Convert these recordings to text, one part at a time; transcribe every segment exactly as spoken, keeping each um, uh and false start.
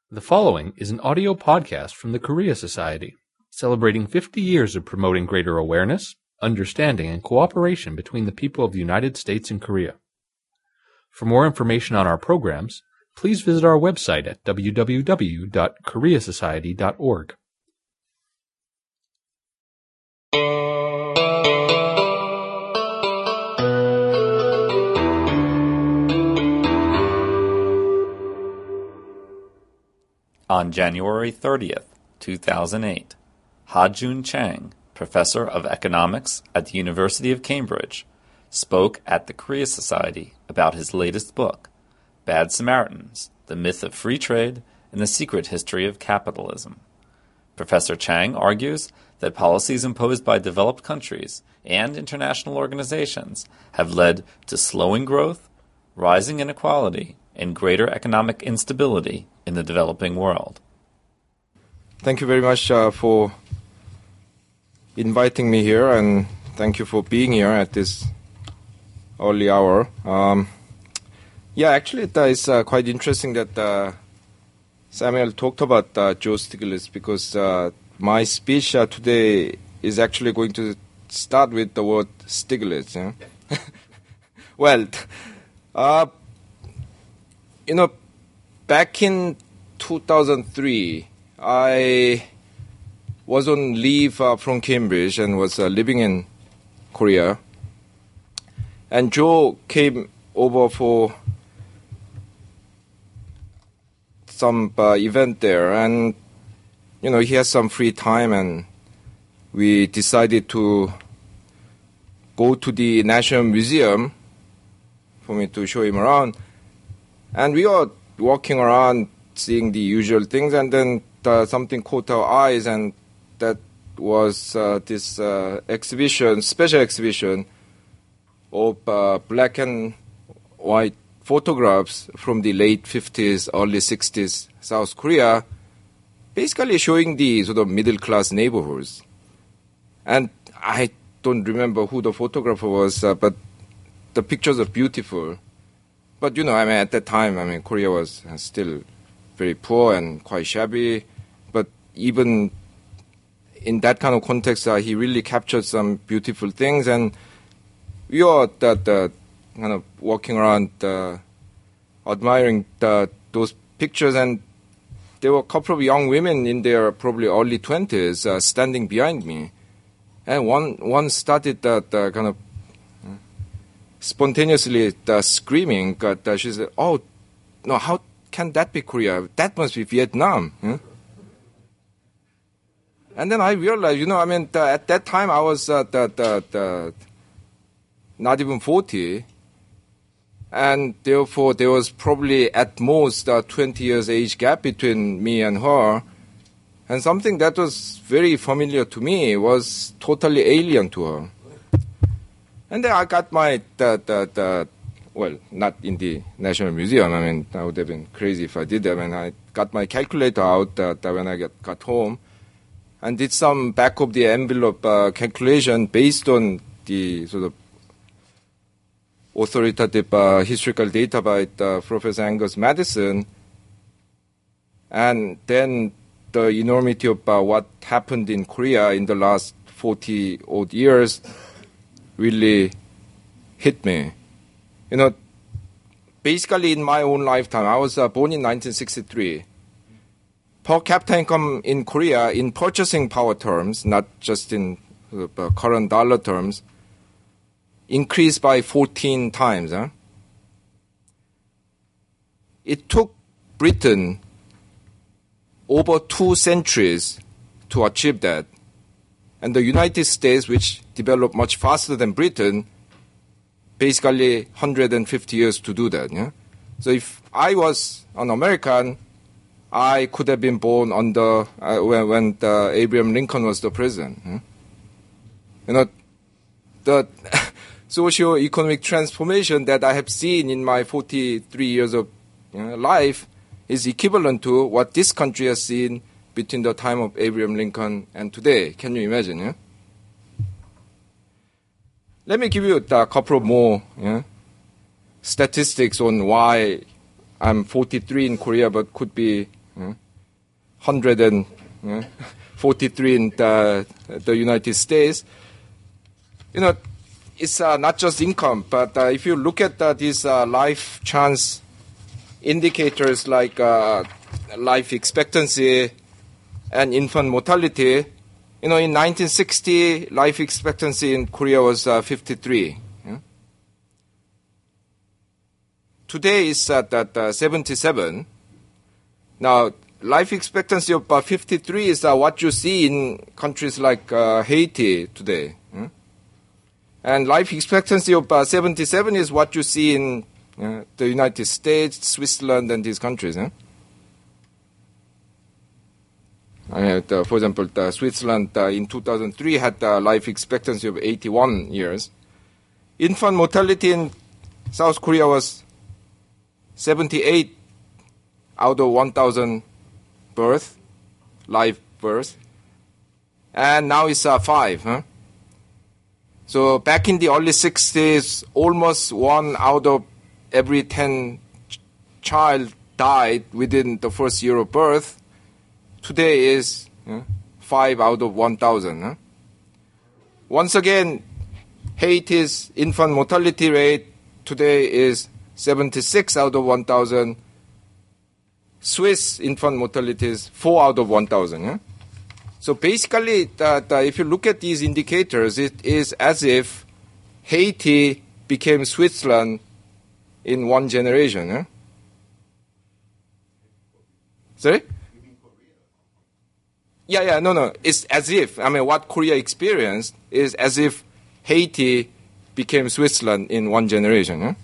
The following is an audio podcast from the Korea Society, celebrating fifty years of promoting greater awareness, understanding, and cooperation between the people of the United States and Korea. For more information on our programs, please visit our website at w w w dot korea society dot org. On January thirtieth, two thousand eight, Ha-Joon Chang, professor of economics at the University of Cambridge, spoke at the Korea Society about his latest book, Bad Samaritans, The Myth of Free Trade and the Secret History of Capitalism. Professor Chang argues that policies imposed by developed countries and international organizations have led to slowing growth, rising inequality, and greater economic instability in the developing world. Thank you very much uh, for inviting me here, and thank you for being here at this early hour. Um, yeah, actually, it uh, is uh, quite interesting that uh, Samuel talked about uh, Joe Stiglitz, because uh, my speech uh, today is actually going to start with the word Stiglitz. Yeah? well, uh, you know, back in two thousand three, I was on leave uh, from Cambridge and was uh, living in Korea. And Joe came over for some uh, event there. And, you know, he has some free time, and we decided to go to the National Museum for me to show him around. And we were walking around, seeing the usual things, and then uh, something caught our eyes, and that was uh, this uh, exhibition, special exhibition of uh, black and white photographs from the late fifties, early sixties South Korea, basically showing the sort of middle-class neighborhoods. And I don't remember who the photographer was, uh, but the pictures are beautiful. But, you know, I mean, at that time, I mean, Korea was still very poor and quite shabby. But even in that kind of context, uh, he really captured some beautiful things. And we were that, uh, kind of walking around, uh, admiring the, those pictures. And there were a couple of young women in their probably early twenties uh, standing behind me. And one, one started that uh, kind of spontaneously uh, screaming. Uh, she said, "Oh, no, how can that be Korea? That must be Vietnam." Huh? And then I realized, you know, I mean, uh, at that time I was uh, the, the, the not even forty. And therefore there was probably at most a twenty years age gap between me and her. And something that was very familiar to me was totally alien to her. And then I got my, the, the, the, well, not in the National Museum. I mean, I would have been crazy if I did that. I mean, I got my calculator out uh, when I got, got home and did some back of the envelope uh, calculation based on the sort of authoritative uh, historical data by uh, Professor Angus Madison. And then the enormity of uh, what happened in Korea in the last forty odd years really hit me. You know, basically in my own lifetime, I was uh, born in nineteen sixty-three. Per capita income in Korea, in purchasing power terms, not just in uh, current dollar terms, increased by fourteen times. Huh? It took Britain over two centuries to achieve that. And the United States, which developed much faster than Britain, basically one hundred fifty years to do that. Yeah? So if I was an American, I could have been born under uh, when, when the Abraham Lincoln was the president. Yeah? You know, the socio-economic transformation that I have seen in my forty-three years of you know, life is equivalent to what this country has seen between the time of Abraham Lincoln and today. Can you imagine? Yeah? Let me give you a couple of more yeah, statistics on why I'm forty-three in Korea but could be you know, one hundred forty-three in the, the United States. You know, it's uh, not just income, but uh, if you look at uh, these uh, life chance indicators like uh, life expectancy and infant mortality, you know, in nineteen sixty, life expectancy in Korea was uh, fifty-three. Yeah? Today it's at, at uh, seventy-seven. Now, life expectancy of uh, fifty-three is uh, what you see in countries like uh, Haiti today. Yeah? And life expectancy of uh, seventy-seven is what you see in uh, the United States, Switzerland, and these countries. Yeah? Uh, the, for example, the Switzerland uh, in two thousand three had a life expectancy of eighty-one years. Infant mortality in South Korea was seventy-eight out of one thousand birth, live birth. And now it's uh, five. Huh? So back in the early sixties, almost one out of every ten ch- child died within the first year of birth. Today is uh, five out of one thousand. Huh? Once again, Haiti's infant mortality rate today is seventy-six out of one thousand. Swiss infant mortality is four out of one thousand. Huh? So basically, that, uh, if you look at these indicators, it is as if Haiti became Switzerland in one generation. Huh? Sorry? Yeah, yeah, no, no. It's as if, I mean, what Korea experienced is as if Haiti became Switzerland in one generation. Huh?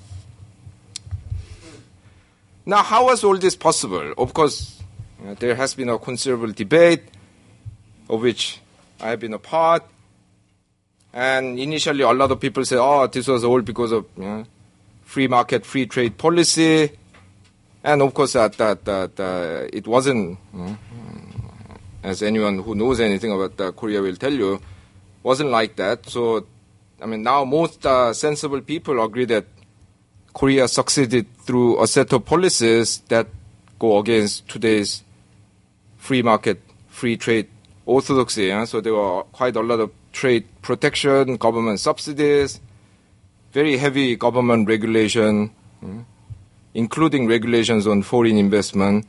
Now, how was all this possible? Of course, you know, there has been a considerable debate of which I have been a part. And initially, a lot of people say, oh, this was all because of you know, free market, free trade policy. And of course, that, that, that uh, it wasn't, you know, as anyone who knows anything about uh, Korea will tell you, wasn't like that. So, I mean, now most uh, sensible people agree that Korea succeeded through a set of policies that go against today's free market, free trade orthodoxy. Yeah? So there were quite a lot of trade protection, government subsidies, very heavy government regulation, yeah? including regulations on foreign investment.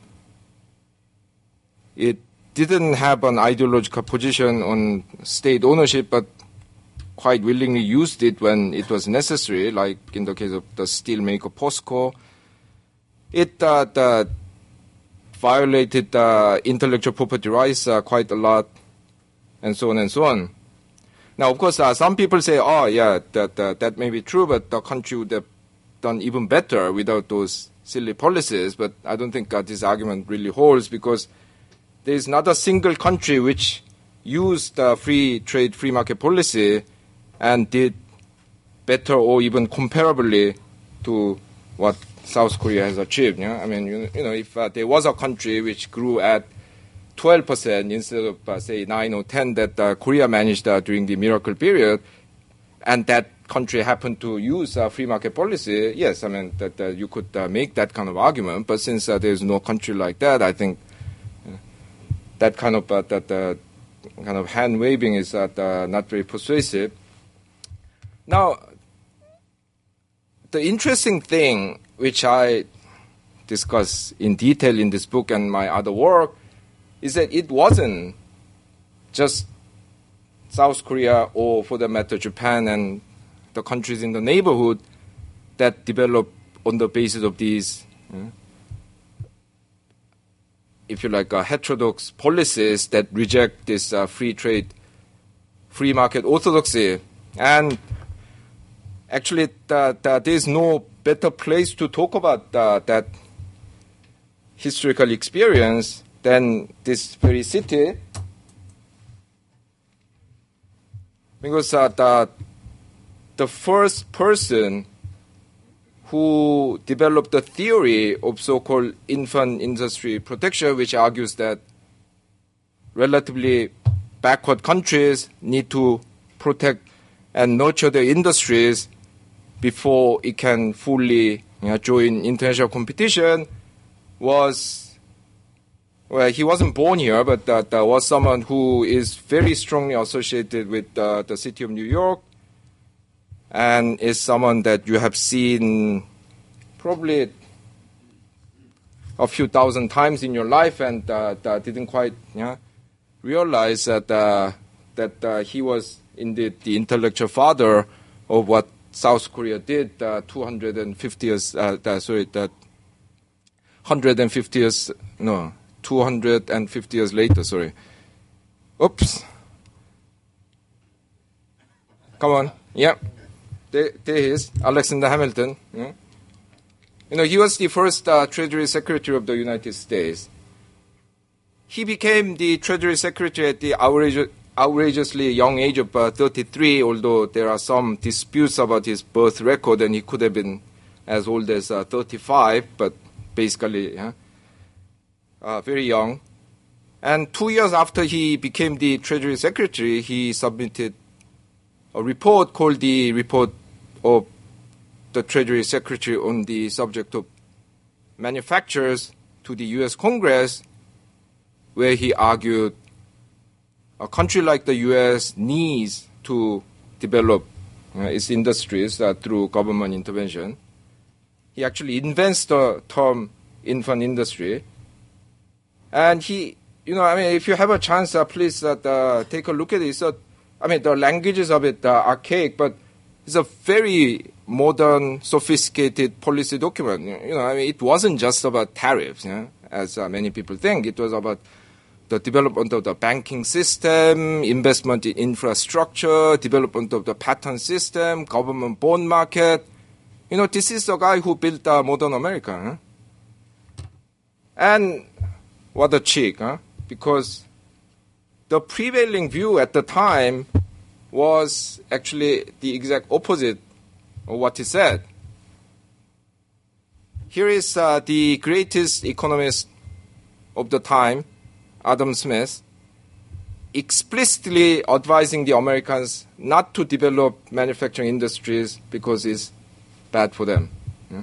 It didn't have an ideological position on state ownership, but quite willingly used it when it was necessary, like in the case of the steelmaker POSCO. It uh, the violated uh, intellectual property rights uh, quite a lot, and so on and so on. Now, of course, uh, some people say, oh, yeah, that, uh, that may be true, but the country would have done even better without those silly policies. But I don't think uh, this argument really holds, because there is not a single country which used uh, free trade, free market policy and did better or even comparably to what South Korea has achieved. Yeah? I mean, you, you know, if uh, there was a country which grew at twelve percent instead of, uh, say, nine or ten that uh, Korea managed uh, during the miracle period, and that country happened to use uh, free market policy, yes, I mean, that uh, you could uh, make that kind of argument. But since uh, there's no country like that, I think that kind of uh, that uh, kind of hand waving is uh, uh, not very persuasive. Now, the interesting thing, which I discuss in detail in this book and my other work, is that it wasn't just South Korea, or for that matter Japan and the countries in the neighborhood, that developed on the basis of these, you know, if you like, uh, heterodox policies that reject this uh, free trade, free market orthodoxy. And actually, uh, uh, there is no better place to talk about uh, that historical experience than this very city, because uh, the, the first person who developed the theory of so-called infant industry protection, which argues that relatively backward countries need to protect and nurture their industries before it can fully, you know, join international competition, was well, he wasn't born here, but uh, there was someone who is very strongly associated with uh, the city of New York, and is someone that you have seen probably a few thousand times in your life, and uh, that didn't quite you know, realize that uh, that uh, he was indeed the intellectual father of what South Korea did uh, two hundred fifty years. Uh, uh, sorry, that one hundred fifty years. No, two hundred fifty years later. Sorry. Oops. Come on. Yeah. There, there he is, Alexander Hamilton. Yeah. You know, he was the first uh, Treasury Secretary of the United States. He became the Treasury Secretary at the outrageous, outrageously young age of uh, thirty-three, although there are some disputes about his birth record, and he could have been as old as uh, thirty-five, but basically yeah, uh, very young. And two years after he became the Treasury Secretary, he submitted a report called the Report of the Treasury Secretary on the subject of manufacturers to the U S Congress, where he argued a country like the U S needs to develop uh, its industries uh, through government intervention. He actually invents the term infant industry. And he, you know, I mean, if you have a chance, uh, please uh, uh, take a look at it. So, I mean, the languages of it are archaic, but it's a very modern, sophisticated policy document. You know, I mean, it wasn't just about tariffs, you know, as uh, many people think. It was about the development of the banking system, investment in infrastructure, development of the patent system, government bond market. You know, this is the guy who built uh, modern America. Huh? And what a cheek, huh? Because the prevailing view at the time was actually the exact opposite of what he said. Here is uh, the greatest economist of the time, Adam Smith, explicitly advising the Americans not to develop manufacturing industries because it's bad for them. Yeah?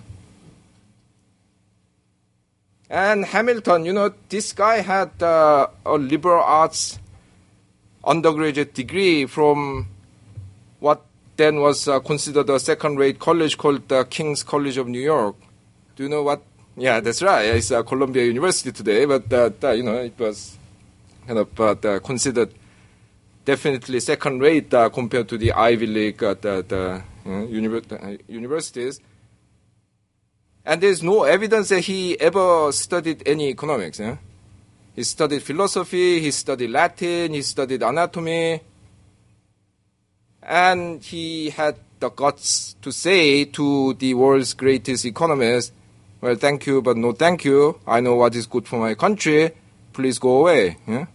And Hamilton, you know, this guy had uh, a liberal arts undergraduate degree from what then was uh, considered a second-rate college called the King's College of New York. Do you know what? Yeah, that's right. It's uh, Columbia University today, but uh, uh, you know it was kind of uh, considered definitely second-rate uh, compared to the Ivy League uh, the, the, you know, univer- uh, universities. And there's no evidence that he ever studied any economics. Yeah? He studied philosophy, he studied Latin, he studied anatomy, and he had the guts to say to the world's greatest economist, well, thank you, but no thank you. I know what is good for my country. Please go away. Yeah?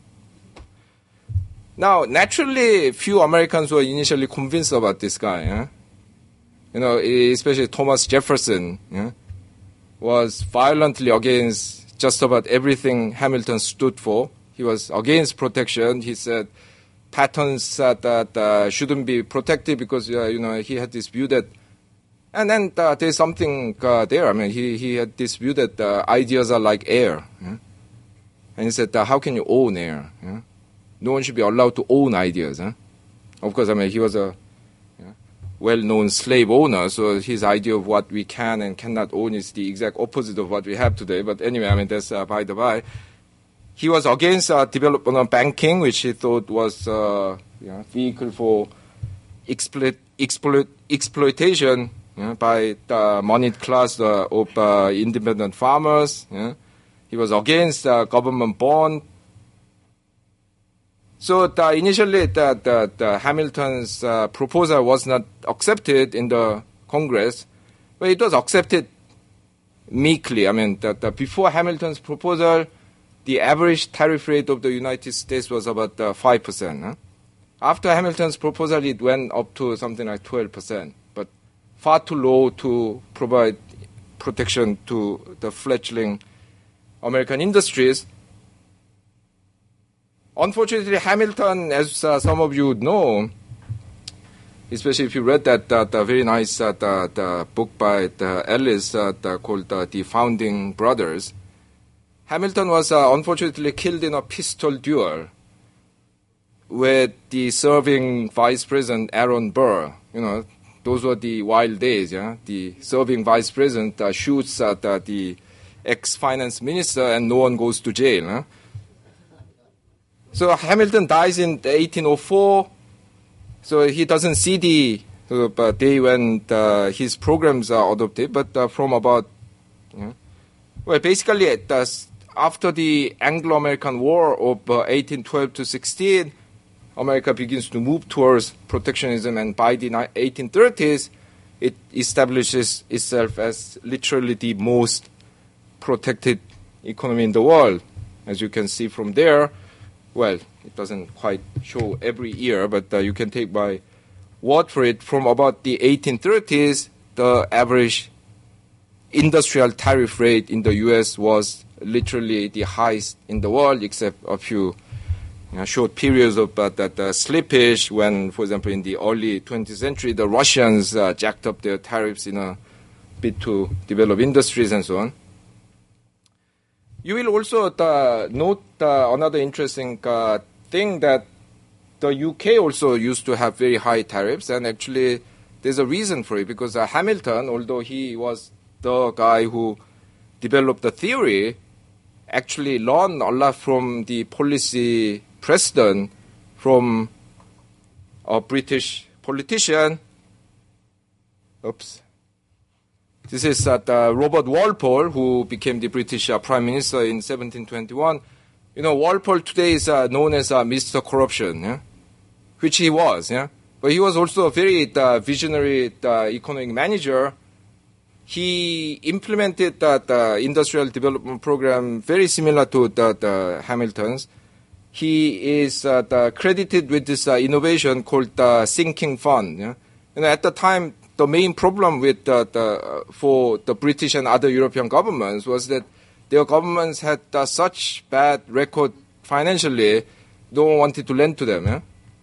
Now, naturally, few Americans were initially convinced about this guy. Yeah? You know, especially Thomas Jefferson yeah? was violently against just about everything Hamilton stood for. He was against protection. He said patents uh, that uh, shouldn't be protected because, uh, you know, he had this view that, and then uh, there's something uh, there. I mean, he, he had this view that uh, ideas are like air. Yeah? And he said, uh, how can you own air? Yeah? No one should be allowed to own ideas. Huh? Of course, I mean, he was a yeah, well-known slave owner, so his idea of what we can and cannot own is the exact opposite of what we have today. But anyway, I mean, that's uh, by the by. He was against uh, development of banking, which he thought was a uh, yeah, vehicle for exploit, exploit, exploitation yeah, by the moneyed class uh, of uh, independent farmers. Yeah. He was against uh, government bond. So the, initially, the, the, the Hamilton's uh, proposal was not accepted in the Congress, but it was accepted meekly. I mean, the, the, before Hamilton's proposal, the average tariff rate of the United States was about uh, five percent. Huh? After Hamilton's proposal, it went up to something like twelve percent, but far too low to provide protection to the fledgling American industries. Unfortunately, Hamilton, as uh, some of you know, especially if you read that, that uh, very nice uh, the, the book by the Ellis uh, the, called uh, The Founding Brothers, Hamilton was uh, unfortunately killed in a pistol duel with the serving Vice President Aaron Burr. You know, those were the wild days, yeah? The serving Vice President uh, shoots at uh, the ex-finance minister and no one goes to jail. Huh? So Hamilton dies in eighteen oh four, so he doesn't see the uh, day when uh, his programs are adopted, but uh, from about, you know, well, basically it does, after the Anglo-American War of uh, eighteen twelve to sixteen, America begins to move towards protectionism, and by the eighteen thirties, it establishes itself as literally the most protected economy in the world. As you can see from there, well, it doesn't quite show every year, but uh, you can take my word for it. From about the eighteen thirties, the average industrial tariff rate in the U S was literally the highest in the world, except a few you know, short periods of uh, that uh, slippage when, for example, in the early twentieth century, the Russians uh, jacked up their tariffs in a bid to develop industries and so on. You will also uh, note uh, another interesting uh, thing, that the U K also used to have very high tariffs, and actually there's a reason for it, because uh, Hamilton, although he was the guy who developed the theory, actually learned a lot from the policy precedent from a British politician. Oops. This is uh, the Robert Walpole, who became the British uh, Prime Minister in seventeen twenty-one. You know, Walpole today is uh, known as uh, Mister Corruption, yeah? Which he was, yeah. But he was also a very uh, visionary uh, economic manager. He implemented that uh, industrial development program very similar to the, the Hamilton's. He is uh, the credited with this uh, innovation called the sinking fund. Yeah? And at the time, the main problem with uh, the, uh, for the British and other European governments was that their governments had uh, such bad record financially, no one wanted to lend to them. Yeah?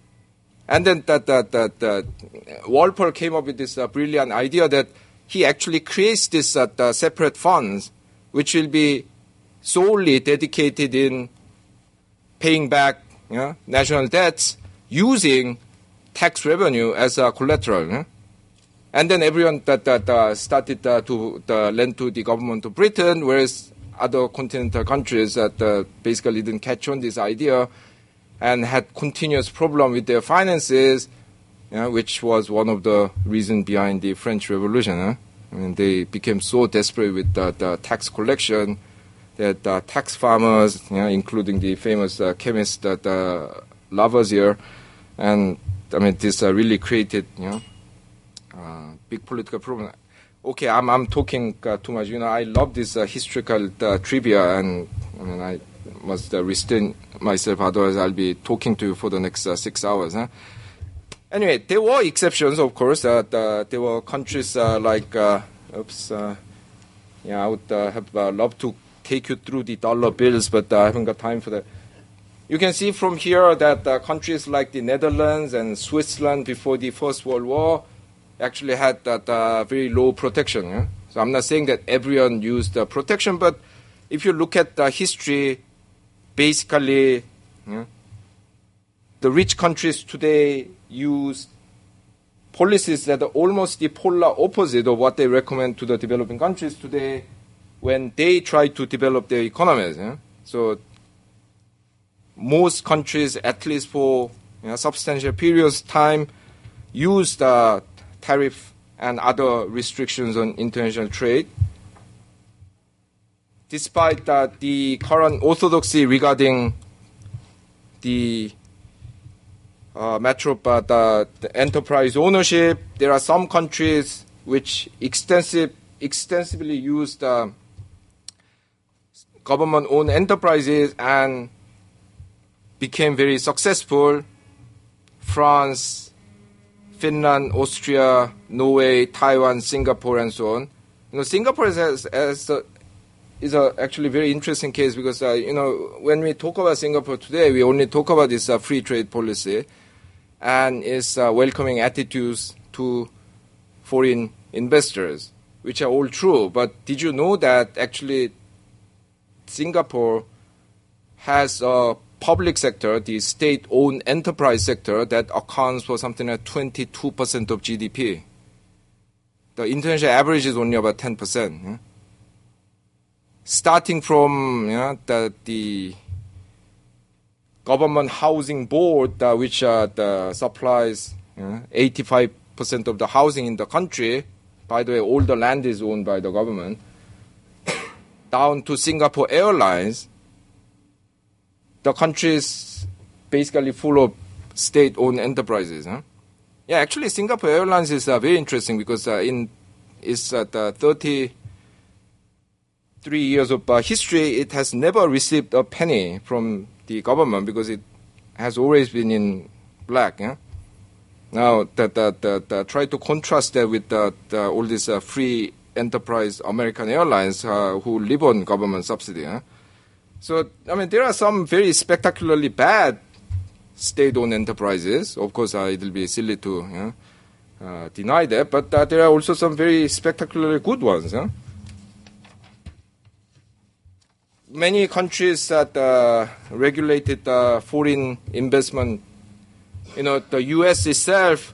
And then that, that, that, that Walpole came up with this uh, brilliant idea that he actually creates this uh, the separate funds, which will be solely dedicated in paying back you know, national debts using tax revenue as a collateral. Yeah? And then everyone that, that uh, started uh, to uh, lend to the government of Britain, whereas other continental countries that uh, basically didn't catch on this idea and had continuous problem with their finances, you know, which was one of the reasons behind the French Revolution. Huh? I mean, they became so desperate with the, the tax collection that uh, tax farmers, you know, including the famous uh, chemist uh, the Lavoisier, and I mean, this uh, really created, you know, uh, big political problem. Okay, I'm I'm talking uh, too much. You know, I love this uh, historical uh, trivia, and I mean, I must uh, restrain myself, otherwise I'll be talking to you for the next uh, six hours. Huh? Anyway, there were exceptions, of course. Uh, the, there were countries uh, like, uh, oops, uh, yeah, I would uh, have uh, loved to take you through the dollar bills, but uh, I haven't got time for that. You can see from here that uh, countries like the Netherlands and Switzerland before the First World War actually had that uh, very low protection. Yeah? So I'm not saying that everyone used uh, protection, but if you look at the history, basically, yeah, the rich countries today use policies that are almost the polar opposite of what they recommend to the developing countries today when they try to develop their economies. Yeah? So most countries, at least for you know, substantial periods of time, use the tariff and other restrictions on international trade. Despite that, the current orthodoxy regarding the uh, matter of uh, the, the enterprise ownership, there are some countries which extensive, extensively use the government-owned enterprises and became very successful. France, Finland, Austria, Norway, Taiwan, Singapore, and so on. You know, Singapore has, has a, is a actually very interesting case because, uh, you know, when we talk about Singapore today, we only talk about this uh, free trade policy and its uh, welcoming attitudes to foreign investors, which are all true. But did you know that actually Singapore has a public sector, the state-owned enterprise sector, that accounts for something like twenty-two percent of G D P. The international average is only about ten percent. Yeah? Starting from you know, the, the government housing board, uh, which uh, the supplies you know, eighty-five percent of the housing in the country. By the way, all the land is owned by the government. Down to Singapore Airlines, the country is basically full of state-owned enterprises. Huh? Yeah, actually, Singapore Airlines is uh, very interesting because uh, in its uh, thirty-three years of uh, history, it has never received a penny from the government because it has always been in black. Yeah? Now, that that that uh, try to contrast that with uh, the, all these uh, free enterprise American airlines uh, who live on government subsidy. Huh? So, I mean, there are some very spectacularly bad state-owned enterprises. Of course, uh, it will be silly to you know, uh, deny that, but uh, there are also some very spectacularly good ones. Huh? Many countries that uh, regulated uh, foreign investment, you know, the U S itself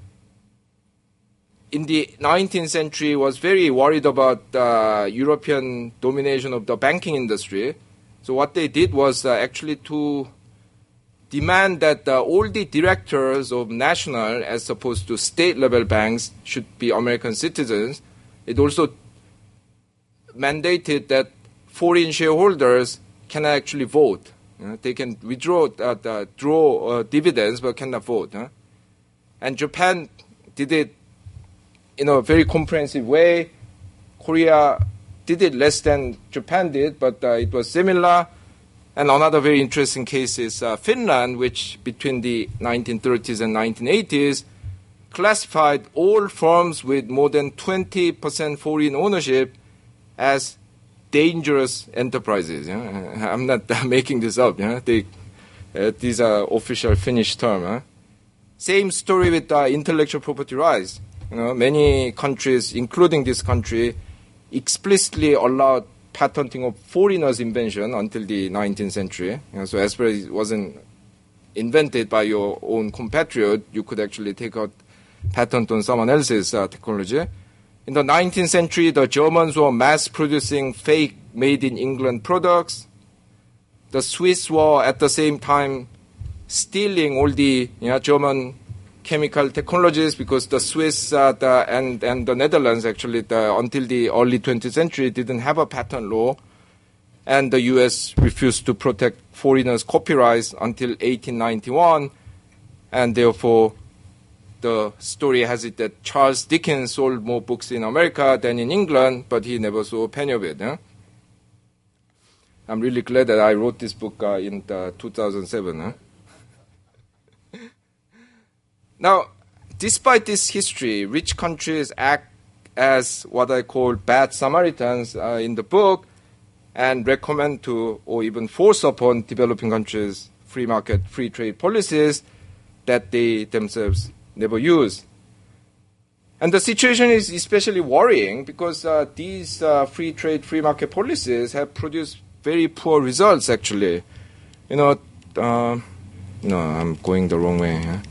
in the nineteenth century was very worried about uh, European domination of the banking industry. So what they did was uh, actually to demand that uh, all the directors of national as opposed to state-level banks should be American citizens. It also mandated that foreign shareholders can actually vote. You know, they can withdraw, uh, the, draw uh, dividends, but cannot vote. Huh? And Japan did it in a very comprehensive way. Korea did it less than Japan did, but uh, it was similar. And another very interesting case is uh, Finland, which between the nineteen thirties and nineteen eighties classified all firms with more than twenty percent foreign ownership as dangerous enterprises. You know? I'm not uh, making this up. You know? they, uh, these are official Finnish terms. Huh? Same story with uh, intellectual property rights. You know, many countries, including this country, explicitly allowed patenting of foreigners' invention until the nineteenth century. You know, so as far as it wasn't invented by your own compatriot, you could actually take out patent on someone else's uh, technology. In the nineteenth century, the Germans were mass-producing fake made-in-England products. The Swiss were at the same time stealing all the you know, German chemical technologies because the Swiss uh, the, and, and the Netherlands actually the, until the early twentieth century didn't have a patent law, and the U S refused to protect foreigners' copyrights until eighteen ninety-one, and therefore the story has it that Charles Dickens sold more books in America than in England, but he never saw a penny of it. Huh? I'm really glad that I wrote this book uh, in uh, two thousand seven. Huh? Now, despite this history, rich countries act as what I call bad Samaritans uh, in the book and recommend to or even force upon developing countries free market, free trade policies that they themselves never use. And the situation is especially worrying because uh, these uh, free trade, free market policies have produced very poor results, actually. You know, uh, no, I'm going the wrong way. Huh?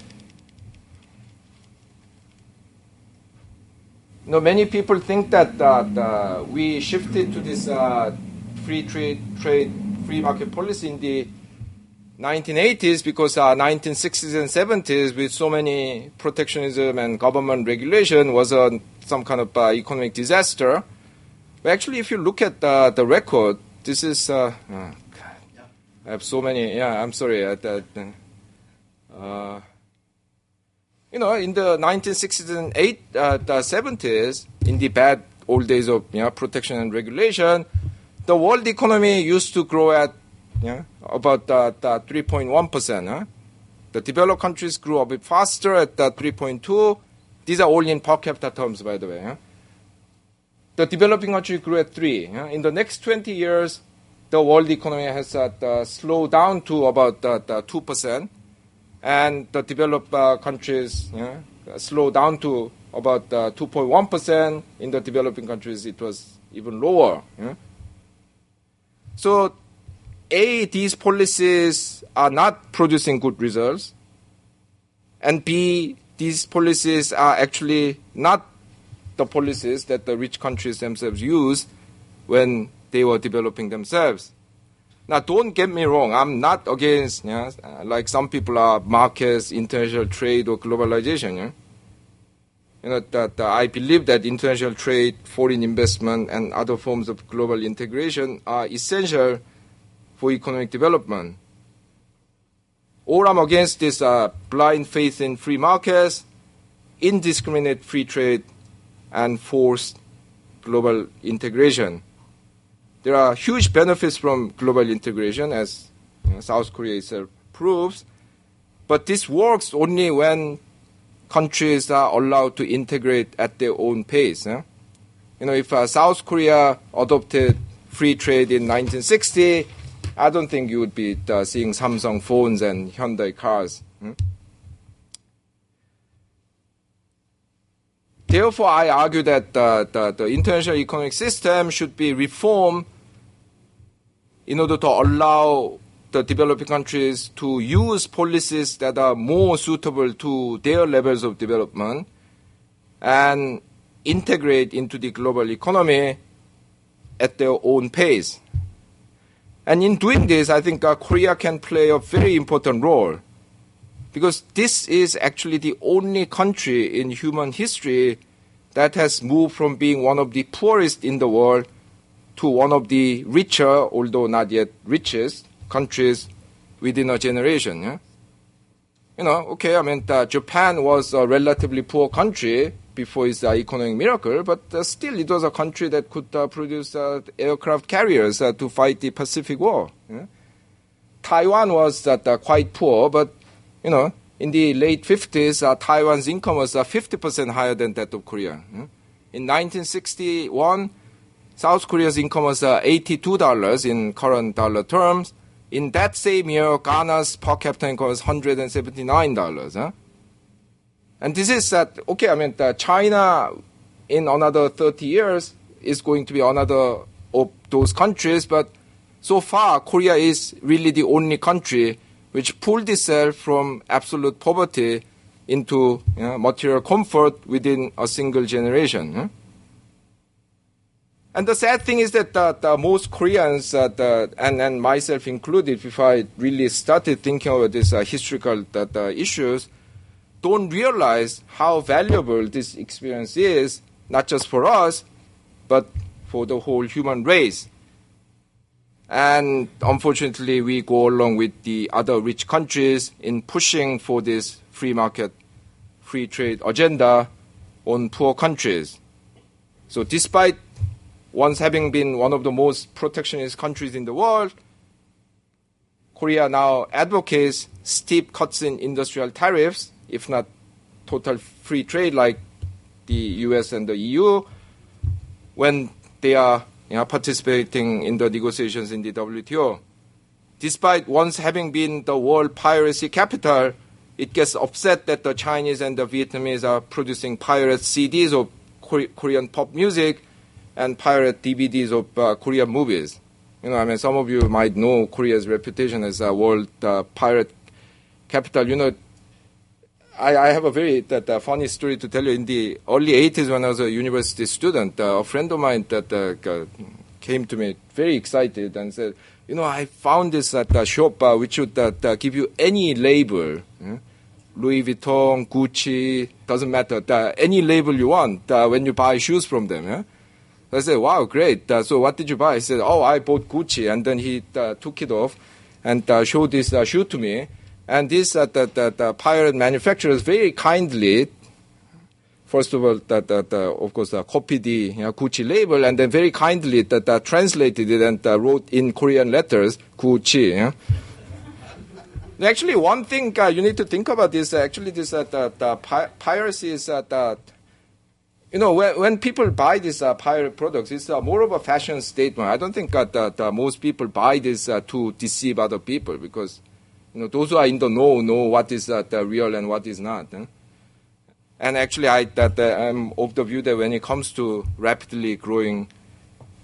You know, many people think that uh, the, we shifted to this uh, free trade, trade, free market policy in the nineteen eighties because uh, nineteen sixties and seventies, with so many protectionism and government regulation, was uh, some kind of uh, economic disaster. But actually, if you look at uh, the record, this is. Uh, oh God. I have so many. Yeah, I'm sorry. Uh, that, uh, You know, in the nineteen sixties and eight, uh, the seventies, in the bad old days of you know, protection and regulation, the world economy used to grow at you know, about uh, three point one percent. Huh? The developed countries grew a bit faster at uh, three point two. These are all in per capita terms, by the way. Huh? The developing countries grew at three. Huh? In the next twenty years, the world economy has uh, uh, slowed down to about uh, two percent. And the developed uh, countries you know, slowed down to about uh, two point one percent. In the developing countries, it was even lower. You know? So, A, these policies are not producing good results, and B, these policies are actually not the policies that the rich countries themselves used when they were developing themselves. Now, don't get me wrong. I'm not against, you know, like some people are, markets, international trade, or globalization. You know, you know that, that I believe that international trade, foreign investment, and other forms of global integration are essential for economic development. Or I'm against this uh, blind faith in free markets, indiscriminate free trade, and forced global integration. There are huge benefits from global integration, as you know, South Korea itself proves, but this works only when countries are allowed to integrate at their own pace. Eh? You know, if uh, South Korea adopted free trade in nineteen sixty, I don't think you would be uh, seeing Samsung phones and Hyundai cars. Hmm? Therefore, I argue that uh, the, the international economic system should be reformed in order to allow the developing countries to use policies that are more suitable to their levels of development and integrate into the global economy at their own pace. And in doing this, I think uh, Korea can play a very important role, because this is actually the only country in human history that has moved from being one of the poorest in the world to one of the richer, although not yet richest, countries within a generation. Yeah? You know, okay, I mean, uh, Japan was a relatively poor country before its uh, economic miracle, but uh, still it was a country that could uh, produce uh, aircraft carriers uh, to fight the Pacific War. Yeah? Taiwan was uh, quite poor, but, you know, in the late fifties, uh, Taiwan's income was uh, fifty percent higher than that of Korea. Yeah? In nineteen sixty-one, South Korea's income was uh, eighty-two dollars in current dollar terms. In that same year, Ghana's per capita income was one hundred seventy-nine dollars. Huh? And this is that, uh, okay, I mean, uh, China in another thirty years is going to be another of those countries, but so far, Korea is really the only country which pulled itself from absolute poverty into you know, material comfort within a single generation. Huh? And the sad thing is that uh, the most Koreans, uh, the, and, and myself included, if I really started thinking about these uh, historical uh, the issues, don't realize how valuable this experience is, not just for us, but for the whole human race. And unfortunately, we go along with the other rich countries in pushing for this free market, free trade agenda on poor countries. So despite once having been one of the most protectionist countries in the world, Korea now advocates steep cuts in industrial tariffs, if not total free trade like the U S and the E U, when they are you know, participating in the negotiations in the W T O. Despite once having been the world piracy capital, it gets upset that the Chinese and the Vietnamese are producing pirate C Ds of Korean pop music and pirate D V Ds of uh, Korean movies. You know, I mean, some of you might know Korea's reputation as a world uh, pirate capital. You know, I, I have a very that, uh, funny story to tell you. In the early eighties, when I was a university student, uh, a friend of mine that uh, came to me very excited and said, you know, I found this at the shop uh, which would uh, give you any label, uh, Louis Vuitton, Gucci, doesn't matter, uh, any label you want uh, when you buy shoes from them. Yeah? I said, wow, great. Uh, so what did you buy? He said, oh, I bought Gucci. And then he uh, took it off and uh, showed this uh, shoe to me. And this uh, the, the, the pirate manufacturers very kindly, first of all, the, the, the, of course, uh, copied the you know, Gucci label, and then very kindly that uh, translated it and uh, wrote in Korean letters, Gucci. Yeah? Actually, one thing uh, you need to think about is uh, actually this uh, the, the pi- piracy is uh, the, you know, when, when people buy these uh, pirate products, it's uh, more of a fashion statement. I don't think uh, that uh, most people buy this uh, to deceive other people, because you know, those who are in the know know what is uh, the real and what is not. Eh? And actually, I that uh, I'm of the view that when it comes to rapidly growing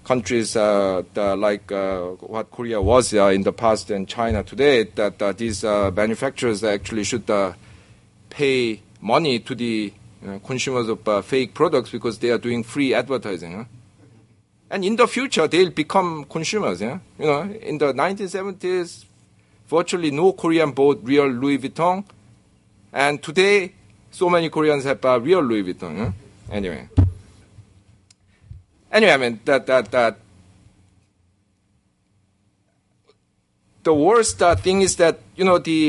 countries uh, the, like uh, what Korea was uh, in the past and China today, that uh, these uh, manufacturers actually should uh, pay money to the you know, consumers of uh, fake products because they are doing free advertising. Huh? And in the future, they'll become consumers. Yeah? You know, in the nineteen seventies, virtually no Korean bought real Louis Vuitton. And today, so many Koreans have uh, real Louis Vuitton. Huh? Anyway. Anyway, I mean, that, that, that. The worst uh, thing is that, you know, the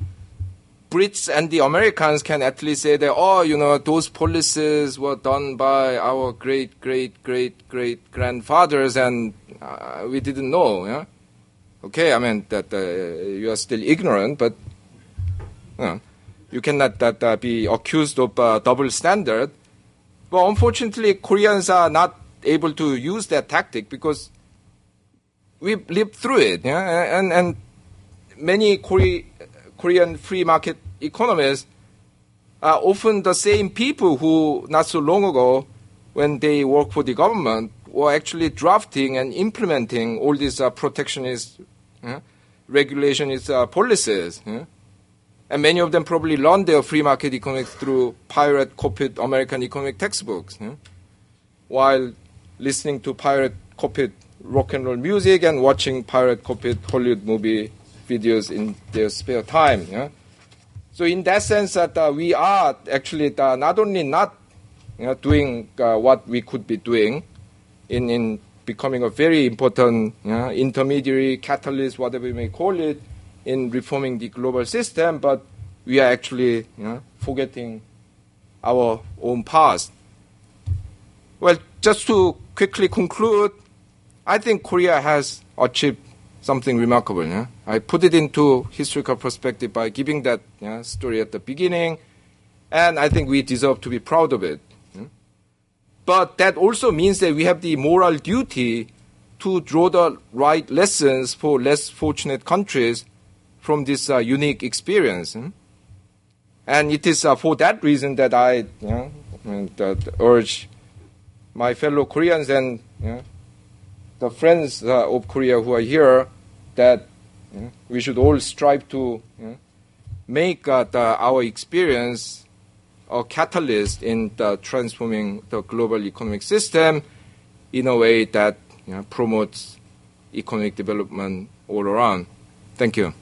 Brits and the Americans can at least say that, oh, you know, those policies were done by our great, great, great, great grandfathers and uh, we didn't know. Yeah? Okay, I mean, that uh, you are still ignorant, but you know, you cannot that, uh, be accused of uh, double standard. But unfortunately, Koreans are not able to use that tactic because we lived through it. Yeah? And, and many Korean Korean free market economists are often the same people who, not so long ago, when they work for the government, were actually drafting and implementing all these uh, protectionist uh, regulationist uh, policies. Uh. And many of them probably learned their free market economics through pirate copied American economic textbooks, uh, while listening to pirate copied rock and roll music and watching pirate copied Hollywood movie videos in their spare time. Yeah? So in that sense, that uh, we are actually uh, not only not you know, doing uh, what we could be doing in, in becoming a very important you know, intermediary, catalyst, whatever you may call it, in reforming the global system, but we are actually you know, forgetting our own past. Well, just to quickly conclude, I think Korea has achieved something remarkable. Yeah? I put it into historical perspective by giving that yeah, story at the beginning, and I think we deserve to be proud of it. Yeah? But that also means that we have the moral duty to draw the right lessons for less fortunate countries from this uh, unique experience. Yeah? And it is uh, for that reason that I you know, that urge my fellow Koreans and you know, the friends uh, of Korea who are here, that you know, we should all strive to you know, make uh, the, our experience a catalyst in the transforming the global economic system in a way that you know, promotes economic development all around. Thank you.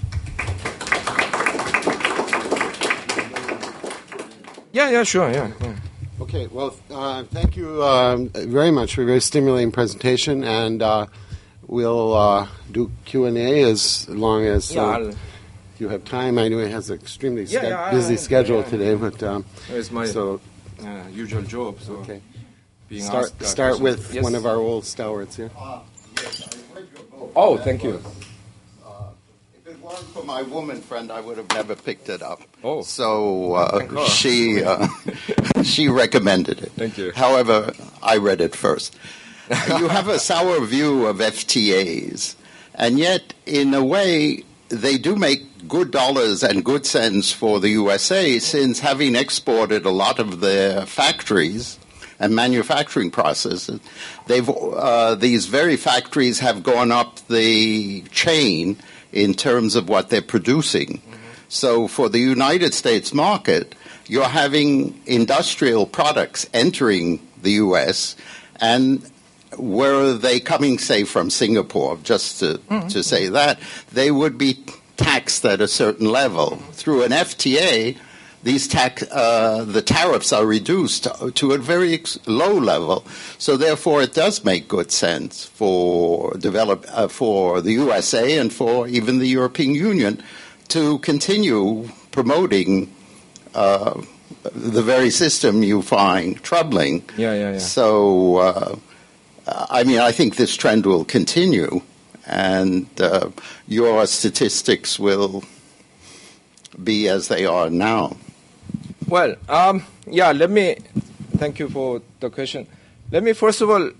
Yeah, yeah, sure, yeah. yeah. Okay, well, uh, thank you um, very much for a very stimulating presentation, and uh, we'll uh, do Q and A as long as uh, yeah, you have time. I know he has an extremely yeah, ske- yeah, busy I, schedule yeah, today, but um, it's my so, uh, usual job. So okay, being start asked, uh, start with yes. one of our old stalwarts here. Uh, yes, I read your book. Oh, thank you. If it weren't for my woman friend, I would have never picked it up. Oh. So uh, she uh, she recommended it. Thank you. However, I read it first. You have a sour view of F T As, and yet, in a way, they do make good dollars and good sense for the U S A, since having exported a lot of their factories and manufacturing processes, they've uh, these very factories have gone up the chain in terms of what they're producing. Mm-hmm. So for the United States market, you're having industrial products entering the U S, and were they coming, say, from Singapore, just to, mm-hmm. to say that, they would be taxed at a certain level. Through an F T A, these tax, uh, the tariffs are reduced to, to a very ex- low level. So therefore, it does make good sense for develop uh, for the U S A and for even the European Union to continue promoting uh, the very system you find troubling. Yeah, yeah, yeah. So, uh, I mean, I think this trend will continue, and uh, your statistics will be as they are now. Well, um, yeah, let me, thank you for the question. Let me first of all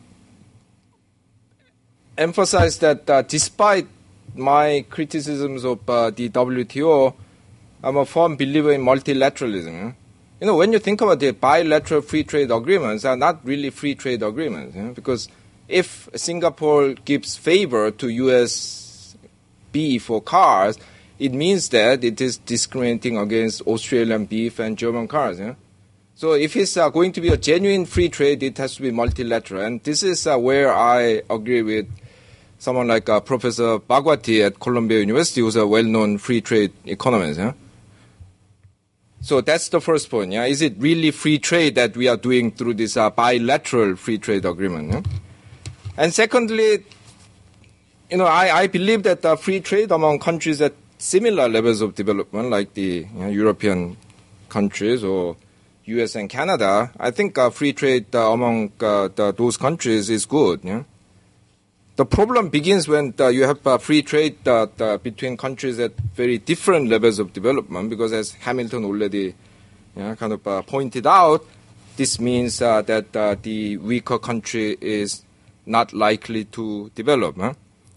emphasize that uh, despite my criticisms of uh, the W T O, I'm a firm believer in multilateralism. You know, when you think about the bilateral free trade agreements, are not really free trade agreements, you know, because if Singapore gives favor to U S beef for cars, it means that it is discriminating against Australian beef and German cars. Yeah? So if it's uh, going to be a genuine free trade, it has to be multilateral. And this is uh, where I agree with someone like uh, Professor Bhagwati at Columbia University, who's a well-known free trade economist. Yeah? So that's the first point. Yeah? Is it really free trade that we are doing through this uh, bilateral free trade agreement? Yeah? And secondly, you know, I, I believe that uh, free trade among countries at similar levels of development, like the you know, European countries or U S and Canada, I think uh, free trade uh, among uh, the, those countries is good. Yeah? The problem begins when uh, you have uh, free trade uh, uh, between countries at very different levels of development, because as Hamilton already you know, kind of uh, pointed out, this means uh, that uh, the weaker country is not likely to develop. Huh?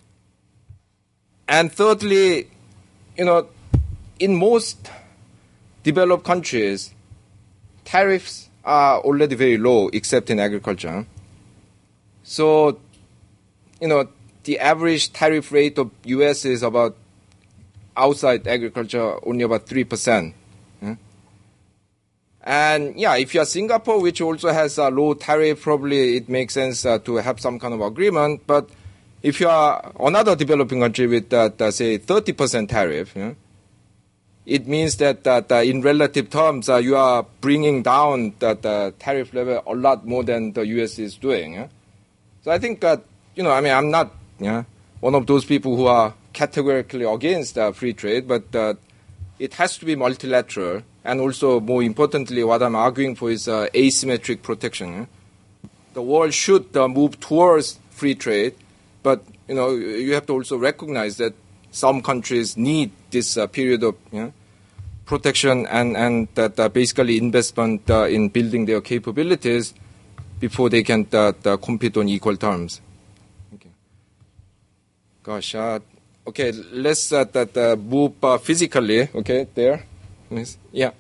And thirdly, you know, in most developed countries, tariffs are already very low, except in agriculture. So, you know, the average tariff rate of U S is about, outside agriculture, only about three percent. Yeah? And, yeah, if you are Singapore, which also has a low tariff, probably it makes sense uh, to have some kind of agreement. But if you are another developing country with, uh, the, say, thirty percent tariff, yeah, it means that, that uh, in relative terms, uh, you are bringing down the, the tariff level a lot more than the U S is doing. Yeah? So I think that, you know, I mean, I'm not yeah, one of those people who are categorically against uh, free trade, but uh, it has to be multilateral. And also, more importantly, what I'm arguing for is uh, asymmetric protection. Yeah? The world should uh, move towards free trade, but, you know, you have to also recognize that some countries need this uh, period of you know, protection and, and that uh, basically investment uh, in building their capabilities before they can uh, uh, compete on equal terms. Okay. Gosh, uh, okay, let's uh, that, uh, move uh, physically, okay, there. Please. Yeah.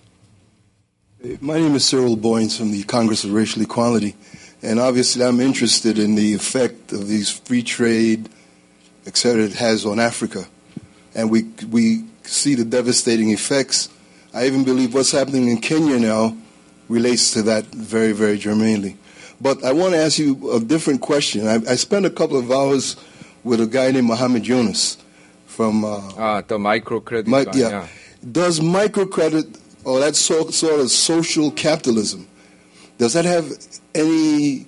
My name is Cyril Boynes from the Congress of Racial Equality, and obviously I'm interested in the effect of these free trade, et cetera, it has on Africa. And we we see the devastating effects. I even believe what's happening in Kenya now relates to that very, very germanely. But I want to ask you a different question. I, I spent a couple of hours with a guy named Mohammed Yunus from... Uh, ah, the microcredit mi- guy, yeah. yeah. Does microcredit, or that so, sort of social capitalism, does that have any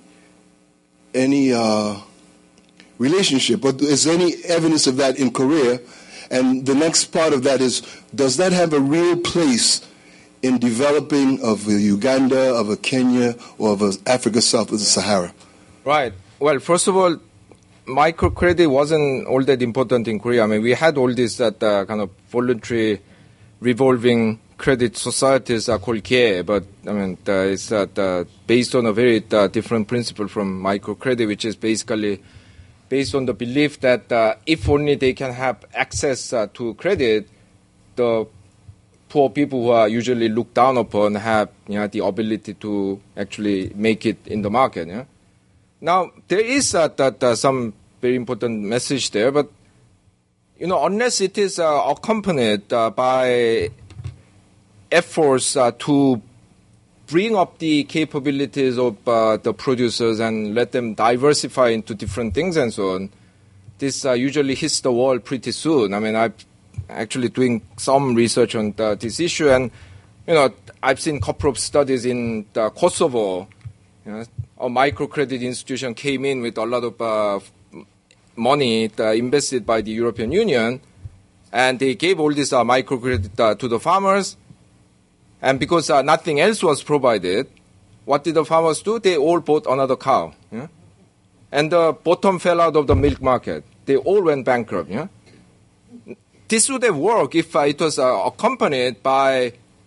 any uh, relationship? Or is there any evidence of that in Korea? And the next part of that is, does that have a real place in developing of a Uganda, of a Kenya, or of a Africa south of the Sahara? Right. Well, first of all, microcredit wasn't all that important in Korea. I mean, we had all these that uh, kind of voluntary revolving credit societies are called Kie, but I mean, uh, it's uh, uh, based on a very uh, different principle from microcredit, which is basically based on the belief that uh, if only they can have access uh, to credit, the poor people who are usually looked down upon have you know, the ability to actually make it in the market. Yeah? Now, there is uh, that, uh, some very important message there, but you know, unless it is uh, accompanied uh, by efforts uh, to bring up the capabilities of uh, the producers and let them diversify into different things and so on, this uh, usually hits the wall pretty soon. I mean, I'm actually doing some research on the, this issue, and you know, I've seen a couple of studies in the Kosovo. You know, a microcredit institution came in with a lot of uh, money uh, invested by the European Union, and they gave all this uh, microcredit uh, to the farmers. And because uh, nothing else was provided, what did the farmers do? They all bought another cow. Yeah? And the bottom fell out of the milk market. They all went bankrupt. Yeah? This would have worked if uh, it was uh, accompanied by,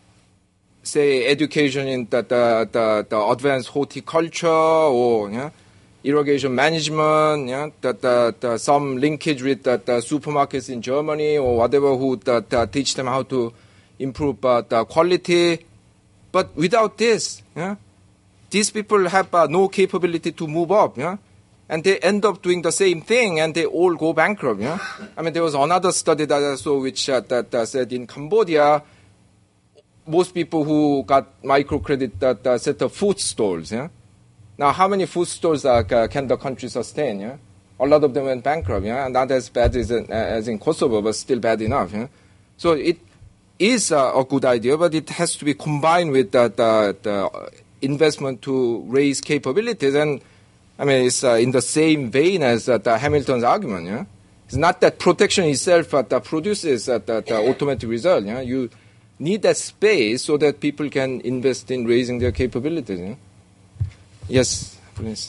say, education in the, the, the, the advanced horticulture or yeah, irrigation management, yeah, the, the, the, some linkage with the, the supermarkets in Germany or whatever who the, the teach them how to improve uh, the quality. But without this, yeah, these people have uh, no capability to move up. Yeah? and they end up doing the same thing, and they all go bankrupt. Yeah? I mean, there was another study that I saw which uh, that uh, said in Cambodia, most people who got microcredit that uh, set up food stalls. Yeah? Now, how many food stalls uh, can the country sustain? Yeah? A lot of them went bankrupt, yeah? And not as bad as in, as in Kosovo, but still bad enough. Yeah? So it is uh, a good idea, but it has to be combined with uh, the, the investment to raise capabilities. And I mean, it's uh, in the same vein as uh, the Hamilton's argument. Yeah? It's not that protection itself uh, that produces uh, the, the automatic result. Yeah? You need that space so that people can invest in raising their capabilities. Yeah? Yes, please.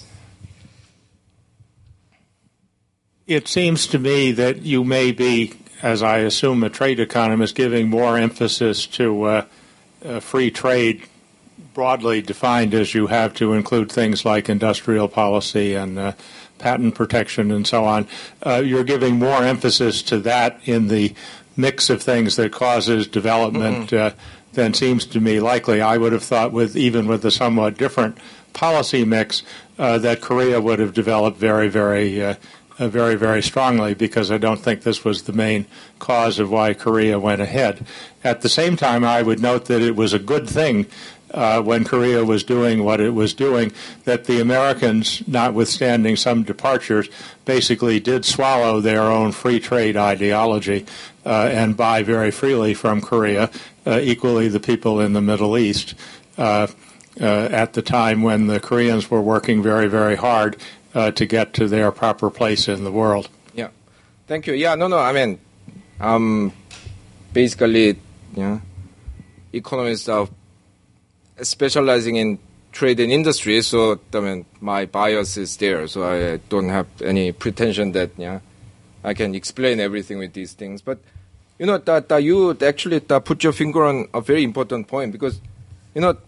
It seems to me that you may be, as I assume a trade economist, giving more emphasis to uh, uh, free trade, broadly defined as you have to include things like industrial policy and uh, patent protection and so on. Uh, you're giving more emphasis to that in the mix of things that causes development mm-hmm. uh, than seems to me likely. I would have thought, with even with a somewhat different policy mix, uh, that Korea would have developed very, very uh, Uh, very, very strongly, because I don't think this was the main cause of why Korea went ahead. At the same time, I would note that it was a good thing uh, when Korea was doing what it was doing, that the Americans, notwithstanding some departures, basically did swallow their own free trade ideology uh, and buy very freely from Korea, uh, equally the people in the Middle East, uh, uh, at the time when the Koreans were working very, very hard Uh, to get to their proper place in the world. Yeah, thank you. Yeah, no, no. I mean, um, basically, you know, economists are specializing in trade and industry, so I mean, my bias is there. So I don't have any pretension that yeah, I can explain everything with these things. But you know, that, that you actually that put your finger on a very important point, because you know,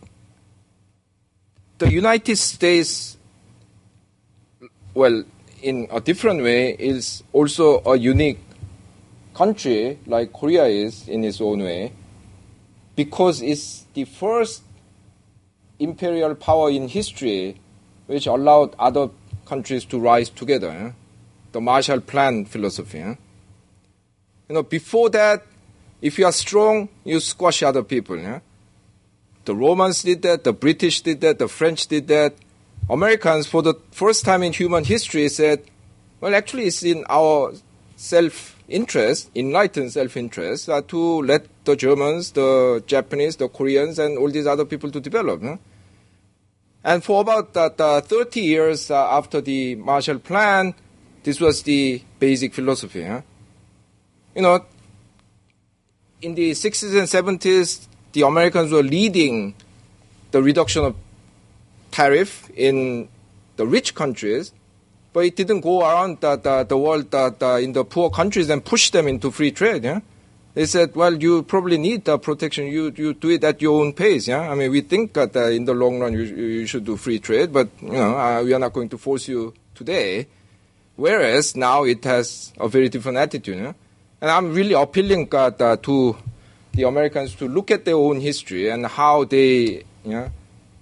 the United States, well, in a different way, is also a unique country, like Korea is in its own way, because it's the first imperial power in history which allowed other countries to rise together. Eh? The Marshall Plan philosophy. Eh? You know, before that, if you are strong, you squash other people. Eh? The Romans did that, the British did that, the French did that. Americans, for the first time in human history, said, well, actually, it's in our self-interest, enlightened self-interest, uh, to let the Germans, the Japanese, the Koreans, and all these other people to develop. Huh? And for about uh, uh, thirty years uh, after the Marshall Plan, this was the basic philosophy. Huh? You know, in the sixties and seventies, the Americans were leading the reduction of tariff in the rich countries, but it didn't go around the, the, the world the, the, in the poor countries and push them into free trade. Yeah? They said, well, you probably need the protection. You you do it at your own pace. Yeah, I mean, we think that uh, in the long run you, you should do free trade, but you know uh, we are not going to force you today. Whereas now it has a very different attitude. Yeah? And I'm really appealing uh, to the Americans to look at their own history and how they, you know,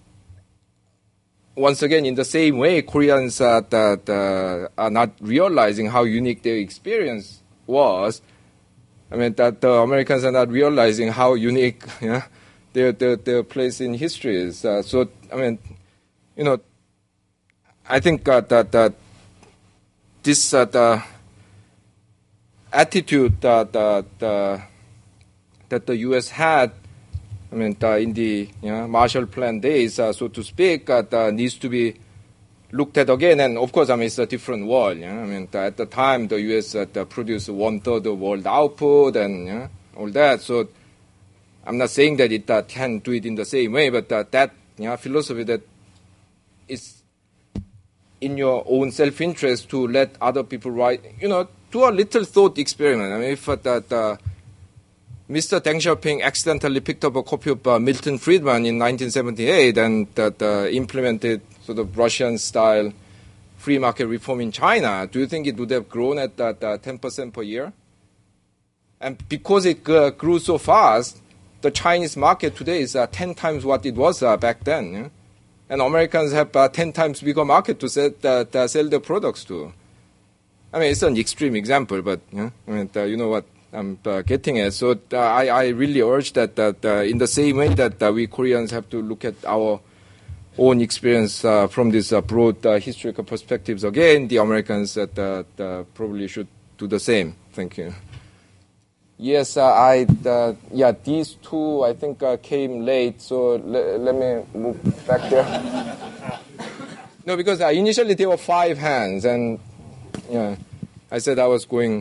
once again, in the same way, Koreans uh, that, uh, are not realizing how unique their experience was. I mean, that the Americans are not realizing how unique yeah, their, their their place in history is. Uh, so, I mean, you know, I think uh, that that this uh, the attitude that that, uh, that the U S had, I mean, uh, in the you know, Marshall Plan days, uh, so to speak, uh, uh, needs to be looked at again. And of course, I mean, it's a different world. You know? I mean, uh, at the time, the U S uh, produced one third of world output and you know, all that. So I'm not saying that it uh, can do it in the same way, but uh, that you know, philosophy that is in your own self-interest to let other people write, you know, do a little thought experiment. I mean, if uh, that. Uh, Mister Deng Xiaoping accidentally picked up a copy of uh, Milton Friedman in nineteen seventy-eight and that uh, implemented sort of Russian-style free market reform in China. Do you think it would have grown at that uh, ten percent per year? And because it uh, grew so fast, the Chinese market today is uh, ten times what it was uh, back then. Yeah? and Americans have uh, ten times bigger market to sell, uh, to sell their products to. I mean, it's an extreme example, but you know, I mean, uh, you know what I'm uh, getting at. So uh, I, I really urge that, that uh, in the same way that uh, we Koreans have to look at our own experience uh, from these uh, broad uh, historical perspectives again, the Americans uh, uh, probably should do the same. Thank you. Yes, uh, I, uh, yeah, these two, I think, uh, came late, so l- let me move back there. No, because uh, initially there were five hands, and yeah, I said I was going.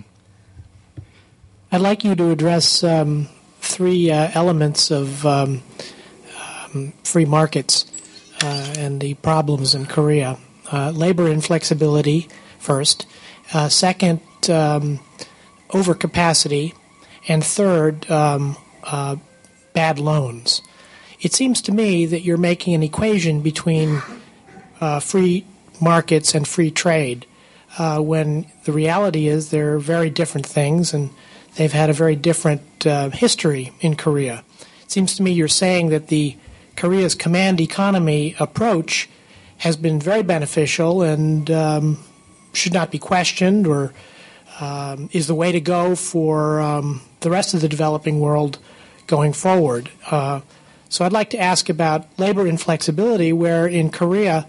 I'd like you to address um, three uh, elements of um, um, free markets uh, and the problems in Korea. Uh, labor inflexibility, first. Uh, second, um, overcapacity. And third, um, uh, bad loans. It seems to me that you're making an equation between uh, free markets and free trade, uh, when the reality is they're very different things, and they've had a very different uh, history in Korea. It seems to me you're saying that the Korea's command economy approach has been very beneficial and um, should not be questioned, or um, is the way to go for um, the rest of the developing world going forward. Uh, so I'd like to ask about labor inflexibility, where in Korea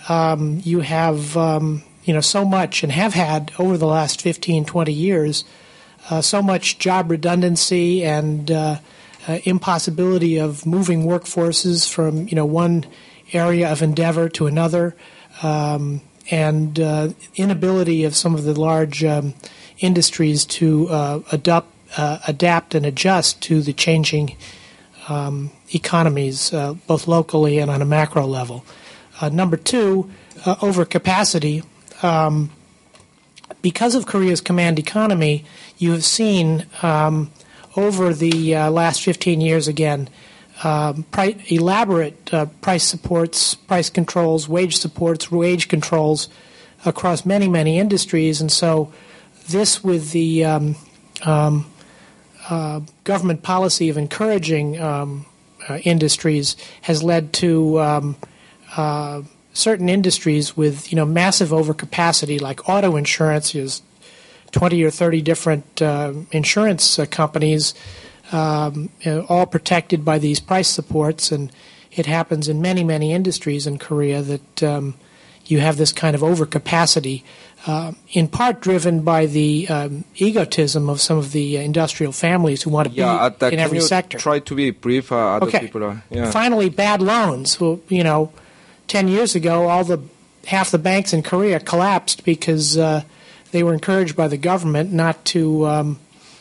um, you have um, you know so much, and have had over the last fifteen, twenty years, uh, so much job redundancy and uh, uh, impossibility of moving workforces from you know one area of endeavor to another, um, and uh, inability of some of the large um, industries to uh, adapt, uh, adapt and adjust to the changing um, economies, uh, both locally and on a macro level. Uh, number two, uh, overcapacity. Um, because of Korea's command economy, you have seen um, over the uh, last fifteen years again, Um, pri- elaborate uh, price supports, price controls, wage supports, wage controls across many, many industries. And so this, with the um, um, uh, government policy of encouraging um, uh, industries, has led to um, uh, certain industries with, you know, massive overcapacity, like auto insurance. There's twenty or thirty different uh, insurance uh, companies, Um, you know, all protected by these price supports, and it happens in many, many industries in Korea that um, you have this kind of overcapacity, uh, in part driven by the um, egotism of some of the industrial families who want to yeah, be uh, in every can you sector. Try to be brief. Uh, other okay. people are. Yeah. Finally, bad loans. Well, you know, ten years ago, all the half the banks in Korea collapsed because uh, they were encouraged by the government not to. Um,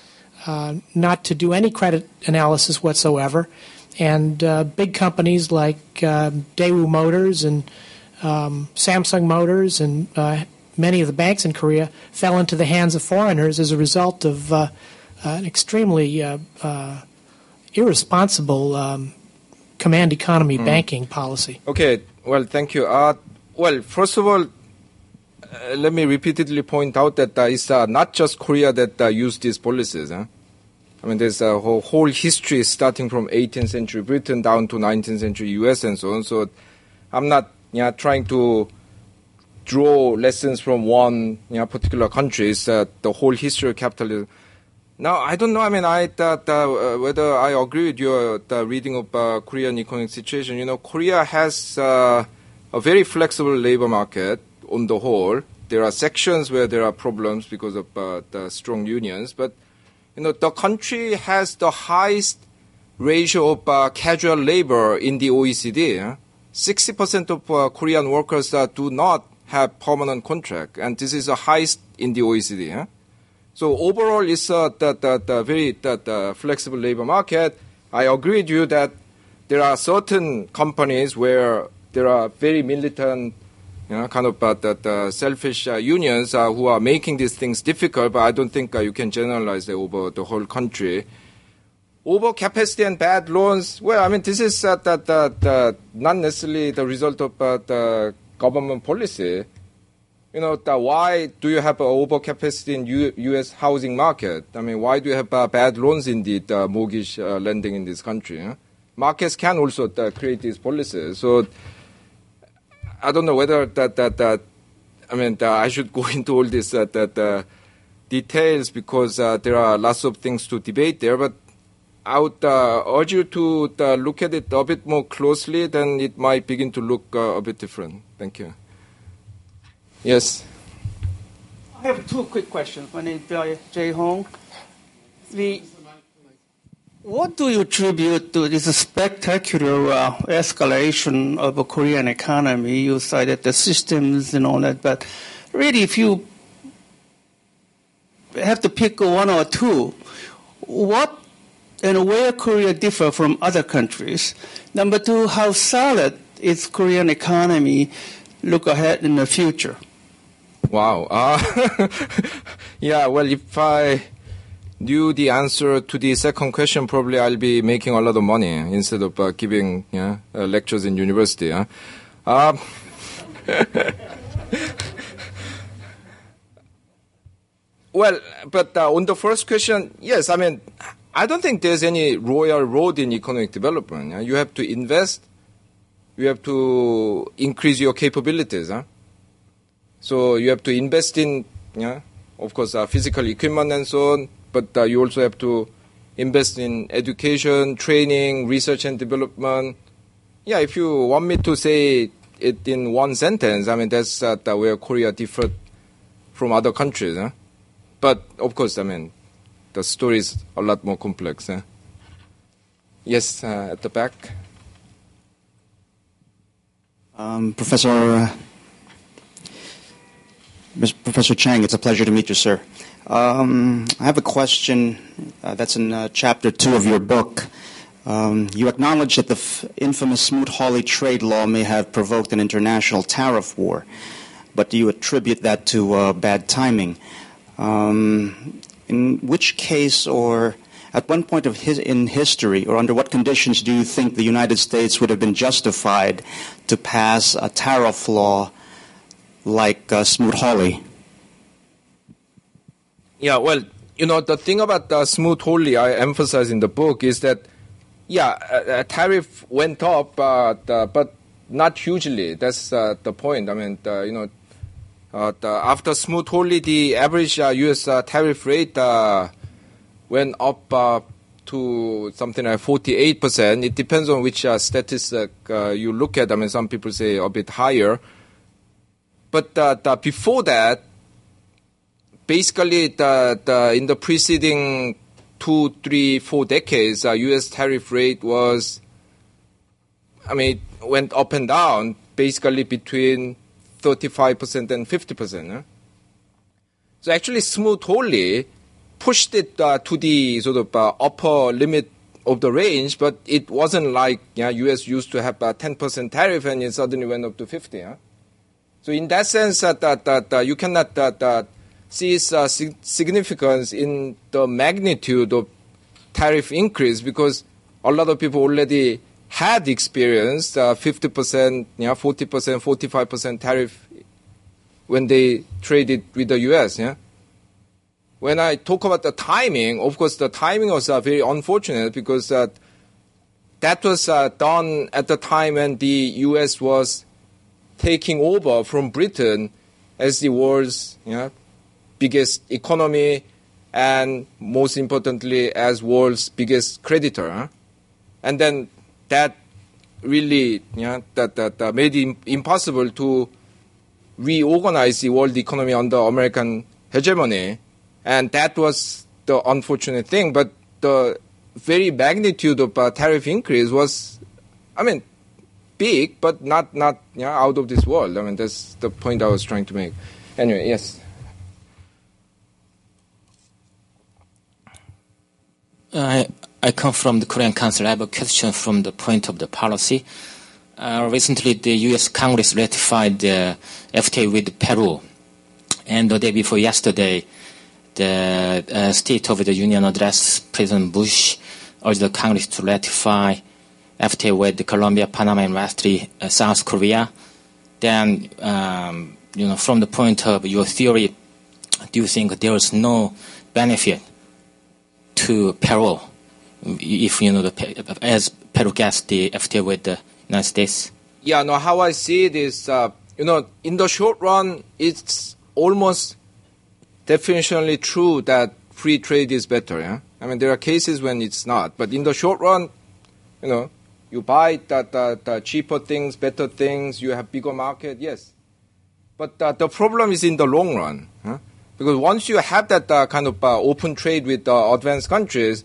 Uh, not to do any credit analysis whatsoever, and uh, big companies like uh, Daewoo Motors and um, Samsung Motors and uh, many of the banks in Korea fell into the hands of foreigners as a result of uh, uh, an extremely uh, uh, irresponsible um, command economy mm. banking policy. Okay, well, thank you. Uh, well, first of all, Uh, let me repeatedly point out that uh, it's uh, not just Korea that uh, used these policies. Huh? I mean, there's a whole, whole history starting from eighteenth century Britain down to nineteenth century U S and so on. So I'm not you know, trying to draw lessons from one you know, particular country. It's uh, the whole history of capitalism. Now, I don't know. I mean, I that, uh, whether I agree with your the reading of uh, Korean economic situation. You know, Korea has uh, a very flexible labor market. On the whole, there are sections where there are problems because of uh, the strong unions, but you know the country has the highest ratio of uh, casual labor in the O E C D. Sixty percent of uh, Korean workers uh, do not have permanent contract, and this is the highest in the O E C D. Huh? So overall, it's uh, the, the, the very the, the flexible labor market. I agree with you that there are certain companies where there are very militant. You know, kind of uh, that uh, selfish uh, unions uh, who are making these things difficult, but I don't think uh, you can generalize it over the whole country. Overcapacity and bad loans, well, I mean, this is uh, that, that, uh, not necessarily the result of uh, the government policy. You know, the, why do you have uh, overcapacity in U- U.S. housing market? I mean, why do you have uh, bad loans in the uh, mortgage uh, lending in this country? Huh? Markets can also uh, create these policies. So, I don't know whether that that, that I mean uh, I should go into all this uh, that uh, details because uh, there are lots of things to debate there. But I would uh, urge you to uh, look at it a bit more closely. Then it might begin to look uh, a bit different. Thank you. Yes. I have two quick questions. My name is Jay Hong. The What do you attribute to this spectacular uh, escalation of the Korean economy? You cited the systems and all that, but really, if you have to pick one or two, what and where Korea differ from other countries? Number two, how solid is Korean economy look ahead in the future? Wow. Uh, yeah, well, if I knew the answer to the second question, probably I'll be making a lot of money instead of uh, giving yeah, uh, lectures in university. Huh? Uh, well, but uh, on the first question, yes, I mean, I don't think there's any royal road in economic development. Yeah? You have to invest. You have to increase your capabilities. Huh? So you have to invest in, yeah, of course, uh, physical equipment and so on. But uh, you also have to invest in education, training, research and development. Yeah, if you want me to say it in one sentence, I mean, that's uh, where Korea differed from other countries. Huh? But, of course, I mean, the story is a lot more complex. Huh? Yes, uh, at the back. Um, Professor, uh, Professor Chang, it's a pleasure to meet you, sir. Um, I have a question uh, that's in uh, chapter two of your book. Um, you acknowledge that the f- infamous Smoot-Hawley trade law may have provoked an international tariff war, but do you attribute that to uh, bad timing? Um, in which case or at one point of his, in history or under what conditions do you think the United States would have been justified to pass a tariff law like uh, Smoot-Hawley? Yeah, well, you know, the thing about the Smoot-Hawley I emphasize in the book is that, yeah, a, a tariff went up, uh, the, but not hugely. That's uh, the point. I mean, the, you know, uh, the, after Smoot-Hawley, the average uh, U S uh, tariff rate uh, went up uh, to something like forty-eight percent. It depends on which uh, statistic uh, you look at. I mean, some people say a bit higher. But uh, the, before that, basically, the, the, in the preceding two, three, four decades, uh, U S tariff rate was, I mean, it went up and down, basically between thirty-five percent and fifty percent. Huh? So actually, Smoot-Hawley pushed it uh, to the sort of uh, upper limit of the range, but it wasn't like yeah, U S used to have a ten percent tariff and it suddenly went up to fifty. Huh? So in that sense, uh, that, that, uh, you cannot uh, that, see its uh, sig- significance in the magnitude of tariff increase because a lot of people already had experienced uh, fifty percent, yeah, forty percent, forty-five percent tariff when they traded with the U S. Yeah. When I talk about the timing, of course, the timing was uh, very unfortunate because uh, that was uh, done at the time when the U S was taking over from Britain as the world's, you know, biggest economy and most importantly as world's biggest creditor. Huh? And then that really you know, that, that uh, made it impossible to reorganize the world economy under American hegemony. And that was the unfortunate thing. But the very magnitude of uh, tariff increase was, I mean, big, but not, not you know, out of this world. I mean, that's the point I was trying to make. Anyway, yes. I I come from the Korean Council. I have a question from the point of the policy. Uh, recently, the U S Congress ratified the F T A with Peru, and the day before yesterday, the uh, State of the Union address, President Bush urged the Congress to ratify F T A with Colombia, Panama, and lastly uh, South Korea. Then, um, you know, from the point of your theory, do you think there is no benefit to Peru if you know the as Peru gets the F T A with the United States? Yeah, no, how I see it is, uh, you know, in the short run, it's almost definitionally true that free trade is better. Yeah? I mean, there are cases when it's not. But in the short run, you know, you buy the, the, the cheaper things, better things, you have bigger market, yes. But uh, the problem is in the long run. Huh? Because once you have that uh, kind of uh, open trade with uh, advanced countries,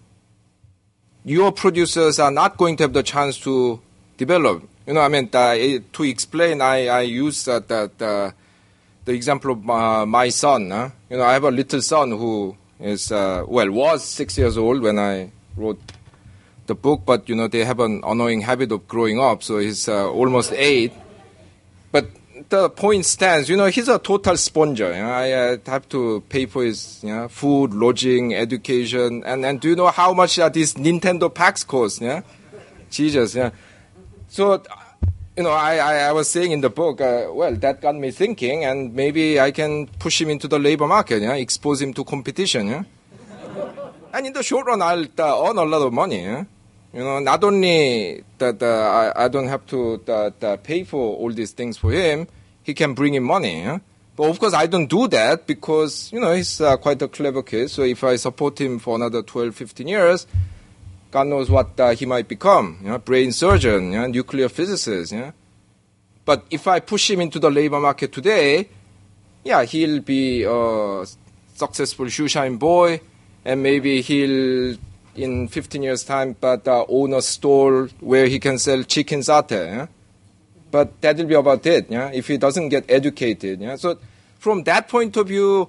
your producers are not going to have the chance to develop. You know, I mean, uh, to explain, I, I use uh, the, the, the example of uh, my son. Huh? You know, I have a little son who is, uh, well, was six years old when I wrote the book, but, you know, they have an annoying habit of growing up, so he's uh, almost eight. But the point stands, you know, he's a total sponge. You know, I uh, have to pay for his you know, food, lodging, education. And, and do you know how much uh, these Nintendo packs cost? Yeah? Jesus, yeah. So, you know, I, I, I was saying in the book, uh, well, that got me thinking, and maybe I can push him into the labor market, yeah? Expose him to competition. Yeah? And in the short run, I'll uh, earn a lot of money. Yeah? You know, not only that uh, I, I don't have to uh, uh, pay for all these things for him, he can bring in money. Yeah? But of course, I don't do that because, you know, he's uh, quite a clever kid. So if I support him for another twelve, fifteen years, God knows what uh, he might become. You know, brain surgeon, you know, nuclear physicist. Yeah? But if I push him into the labor market today, yeah, he'll be a successful shoeshine boy, and maybe he'll in fifteen years' time, but uh, own a store where he can sell chicken satay. Yeah? But that'll be about it, yeah? If he doesn't get educated. Yeah? So from that point of view,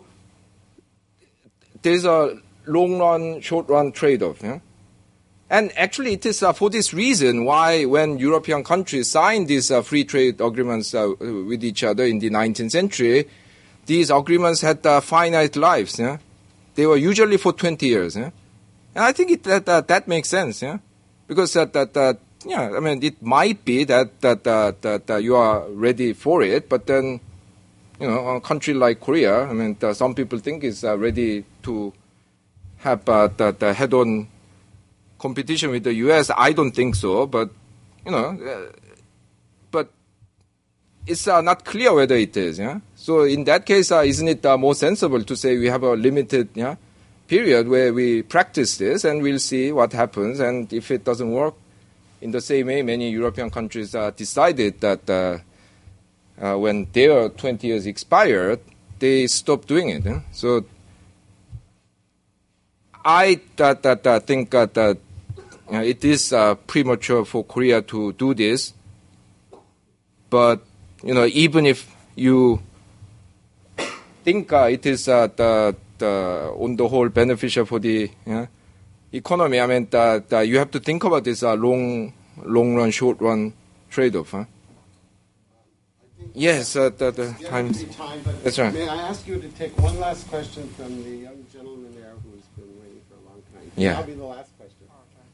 there's a long-run, short-run trade-off. Yeah? And actually, it is uh, for this reason why when European countries signed these uh, free trade agreements uh, with each other in the nineteenth century, these agreements had uh, finite lives. Yeah? They were usually for twenty years. Yeah? And I think it, that, that that makes sense, yeah, because that that uh, yeah, I mean, it might be that that uh, that uh, you are ready for it, but then, you know, a country like Korea, I mean, uh, some people think is uh, ready to have uh, that uh, head-on competition with the U S. I don't think so, but you know, uh, but it's uh, not clear whether it is, yeah. So in that case, uh, isn't it uh, more sensible to say we have a limited, yeah, period where we practice this and we'll see what happens, and if it doesn't work, in the same way many European countries uh, decided that uh, uh, when their twenty years expired, they stopped doing it. Eh? So I uh, that, uh, think that uh, uh, it is uh, premature for Korea to do this, but you know, even if you think uh, it is uh, the Uh, on the whole beneficial for the yeah, economy, I mean, uh, uh, you have to think about this uh, long, long run, short run trade-off. Huh? Yes, uh, the, the time. time That's right. May I ask you to take one last question from the young gentleman there who's been waiting for a long time? Yeah. That'll be the last question.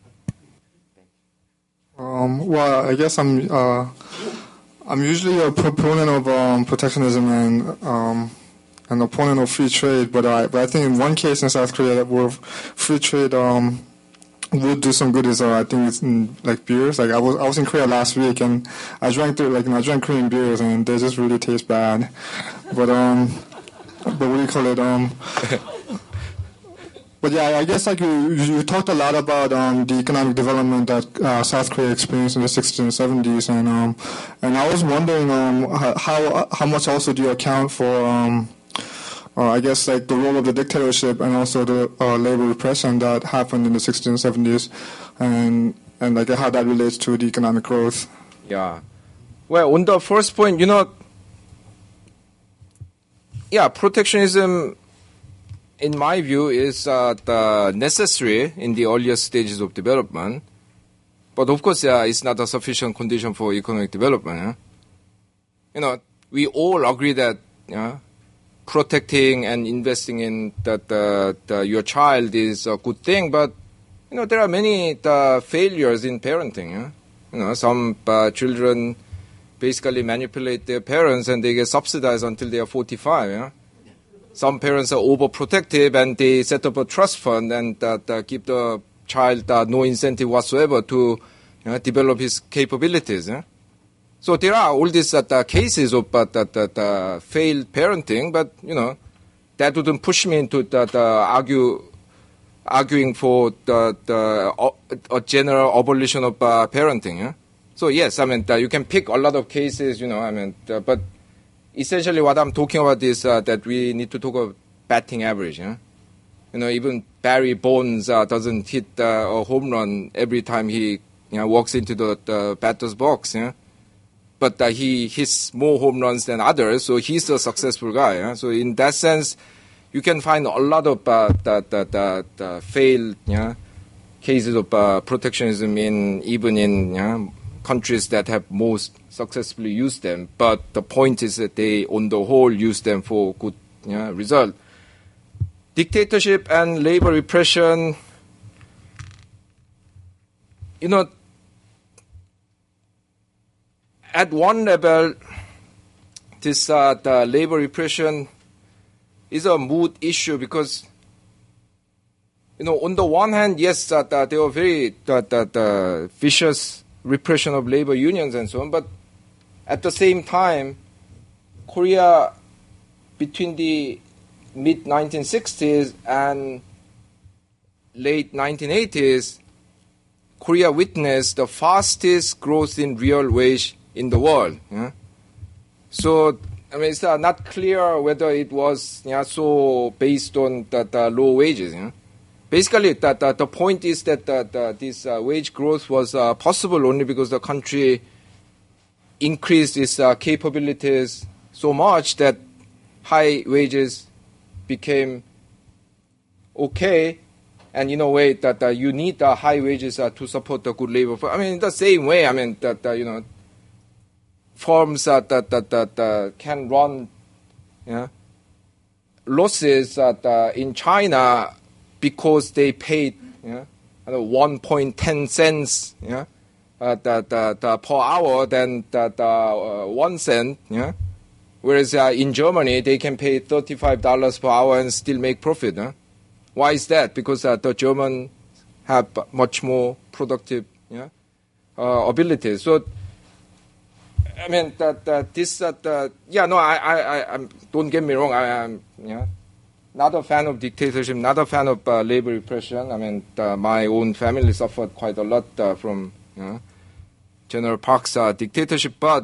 Um, well, I guess I'm uh, I'm usually a proponent of um, protectionism and um, an opponent of free trade, but I but I think in one case in South Korea that where free trade um, would do some good is uh, I think it's in, like beers. Like I was I was in Korea last week and I drank the, like you know, I drank Korean beers and they just really taste bad. But um, but what do you call it um. But yeah, I guess like you, you talked a lot about um, the economic development that uh, South Korea experienced in the sixties and seventies, and um, and I was wondering um, how how much also do you account for um, uh, I guess like the role of the dictatorship and also the uh, labor repression that happened in the sixties and seventies, and and like how that relates to the economic growth. Yeah, well, on the first point, you know, yeah, protectionism, in my view, is uh, the necessary in the earlier stages of development. But of course, uh, it's not a sufficient condition for economic development. Yeah? You know, we all agree that yeah, protecting and investing in that uh, the, your child is a good thing. But you know, there are many uh, failures in parenting. Yeah? You know, some uh, children basically manipulate their parents and they get subsidized until they are forty-five. Yeah? Some parents are overprotective and they set up a trust fund and uh, uh, give the child uh, no incentive whatsoever to you know, develop his capabilities. Yeah? So there are all these uh, the cases of uh, the, the, the failed parenting, but, you know, that wouldn't push me into the, the argue, arguing for the, the uh, a general abolition of uh, parenting. Yeah? So yes, I mean, uh, you can pick a lot of cases, you know, I mean, uh, but essentially what I'm talking about is uh, that we need to talk about batting average. Yeah? You know, even Barry Bonds uh, doesn't hit uh, a home run every time he, you know, walks into the, the batter's box. Yeah? But uh, he hits more home runs than others, so he's a successful guy. Yeah? So in that sense, you can find a lot of uh, the, the, the, the failed yeah, cases of uh, protectionism in even in yeah, countries that have most successfully used them. But the point is that they, on the whole, use them for good yeah, result. Dictatorship and labor repression, you know, at one level, this uh, the labor repression is a moot issue because, you know, on the one hand, yes, uh, the, there were very the, the, the vicious repression of labor unions and so on, but at the same time, Korea between the mid nineteen sixties and late nineteen eighties, Korea witnessed the fastest growth in real wage in the world. Yeah? So, I mean, it's uh, not clear whether it was yeah, so based on the, the low wages. Yeah? Basically, the, the, the point is that the, the, this uh, wage growth was uh, possible only because the country increased its uh, capabilities so much that high wages became okay. And in a way that uh, you need uh, high wages uh, to support the good labor. I mean, in the same way, I mean, that, uh, you know, firms uh, that, that, that uh, can run yeah, losses uh, uh, in China because they paid yeah, one point one zero cents yeah, uh, the, the, the per hour than the, the, uh, one cent. Yeah? Whereas uh, in Germany, they can pay thirty-five dollars per hour and still make profit. Huh? Why is that? Because uh, the Germans have much more productive yeah, uh, abilities. So, I mean, that, that this, that, uh, yeah, no, I, I, I, I'm, don't get me wrong, I am, yeah, not a fan of dictatorship, not a fan of uh, labor repression. I mean, uh, my own family suffered quite a lot uh, from you know, General Park's uh, dictatorship, but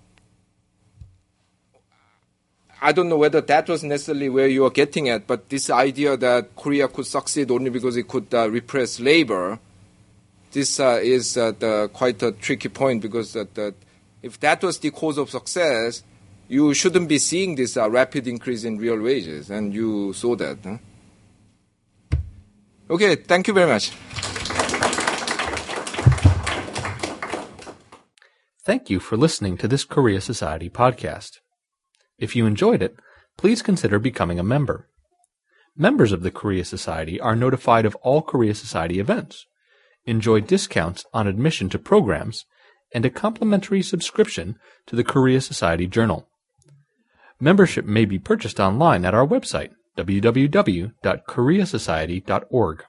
I don't know whether that was necessarily where you are getting at, but this idea that Korea could succeed only because it could uh, repress labor, this uh, is uh, the, quite a tricky point because that, that if that was the cause of success, you shouldn't be seeing this uh, rapid increase in real wages, and you saw that. Huh? Okay, thank you very much. Thank you for listening to this Korea Society podcast. If you enjoyed it, please consider becoming a member. Members of the Korea Society are notified of all Korea Society events, enjoy discounts on admission to programs, and a complimentary subscription to the Korea Society Journal. Membership may be purchased online at our website, w w w dot korea society dot org.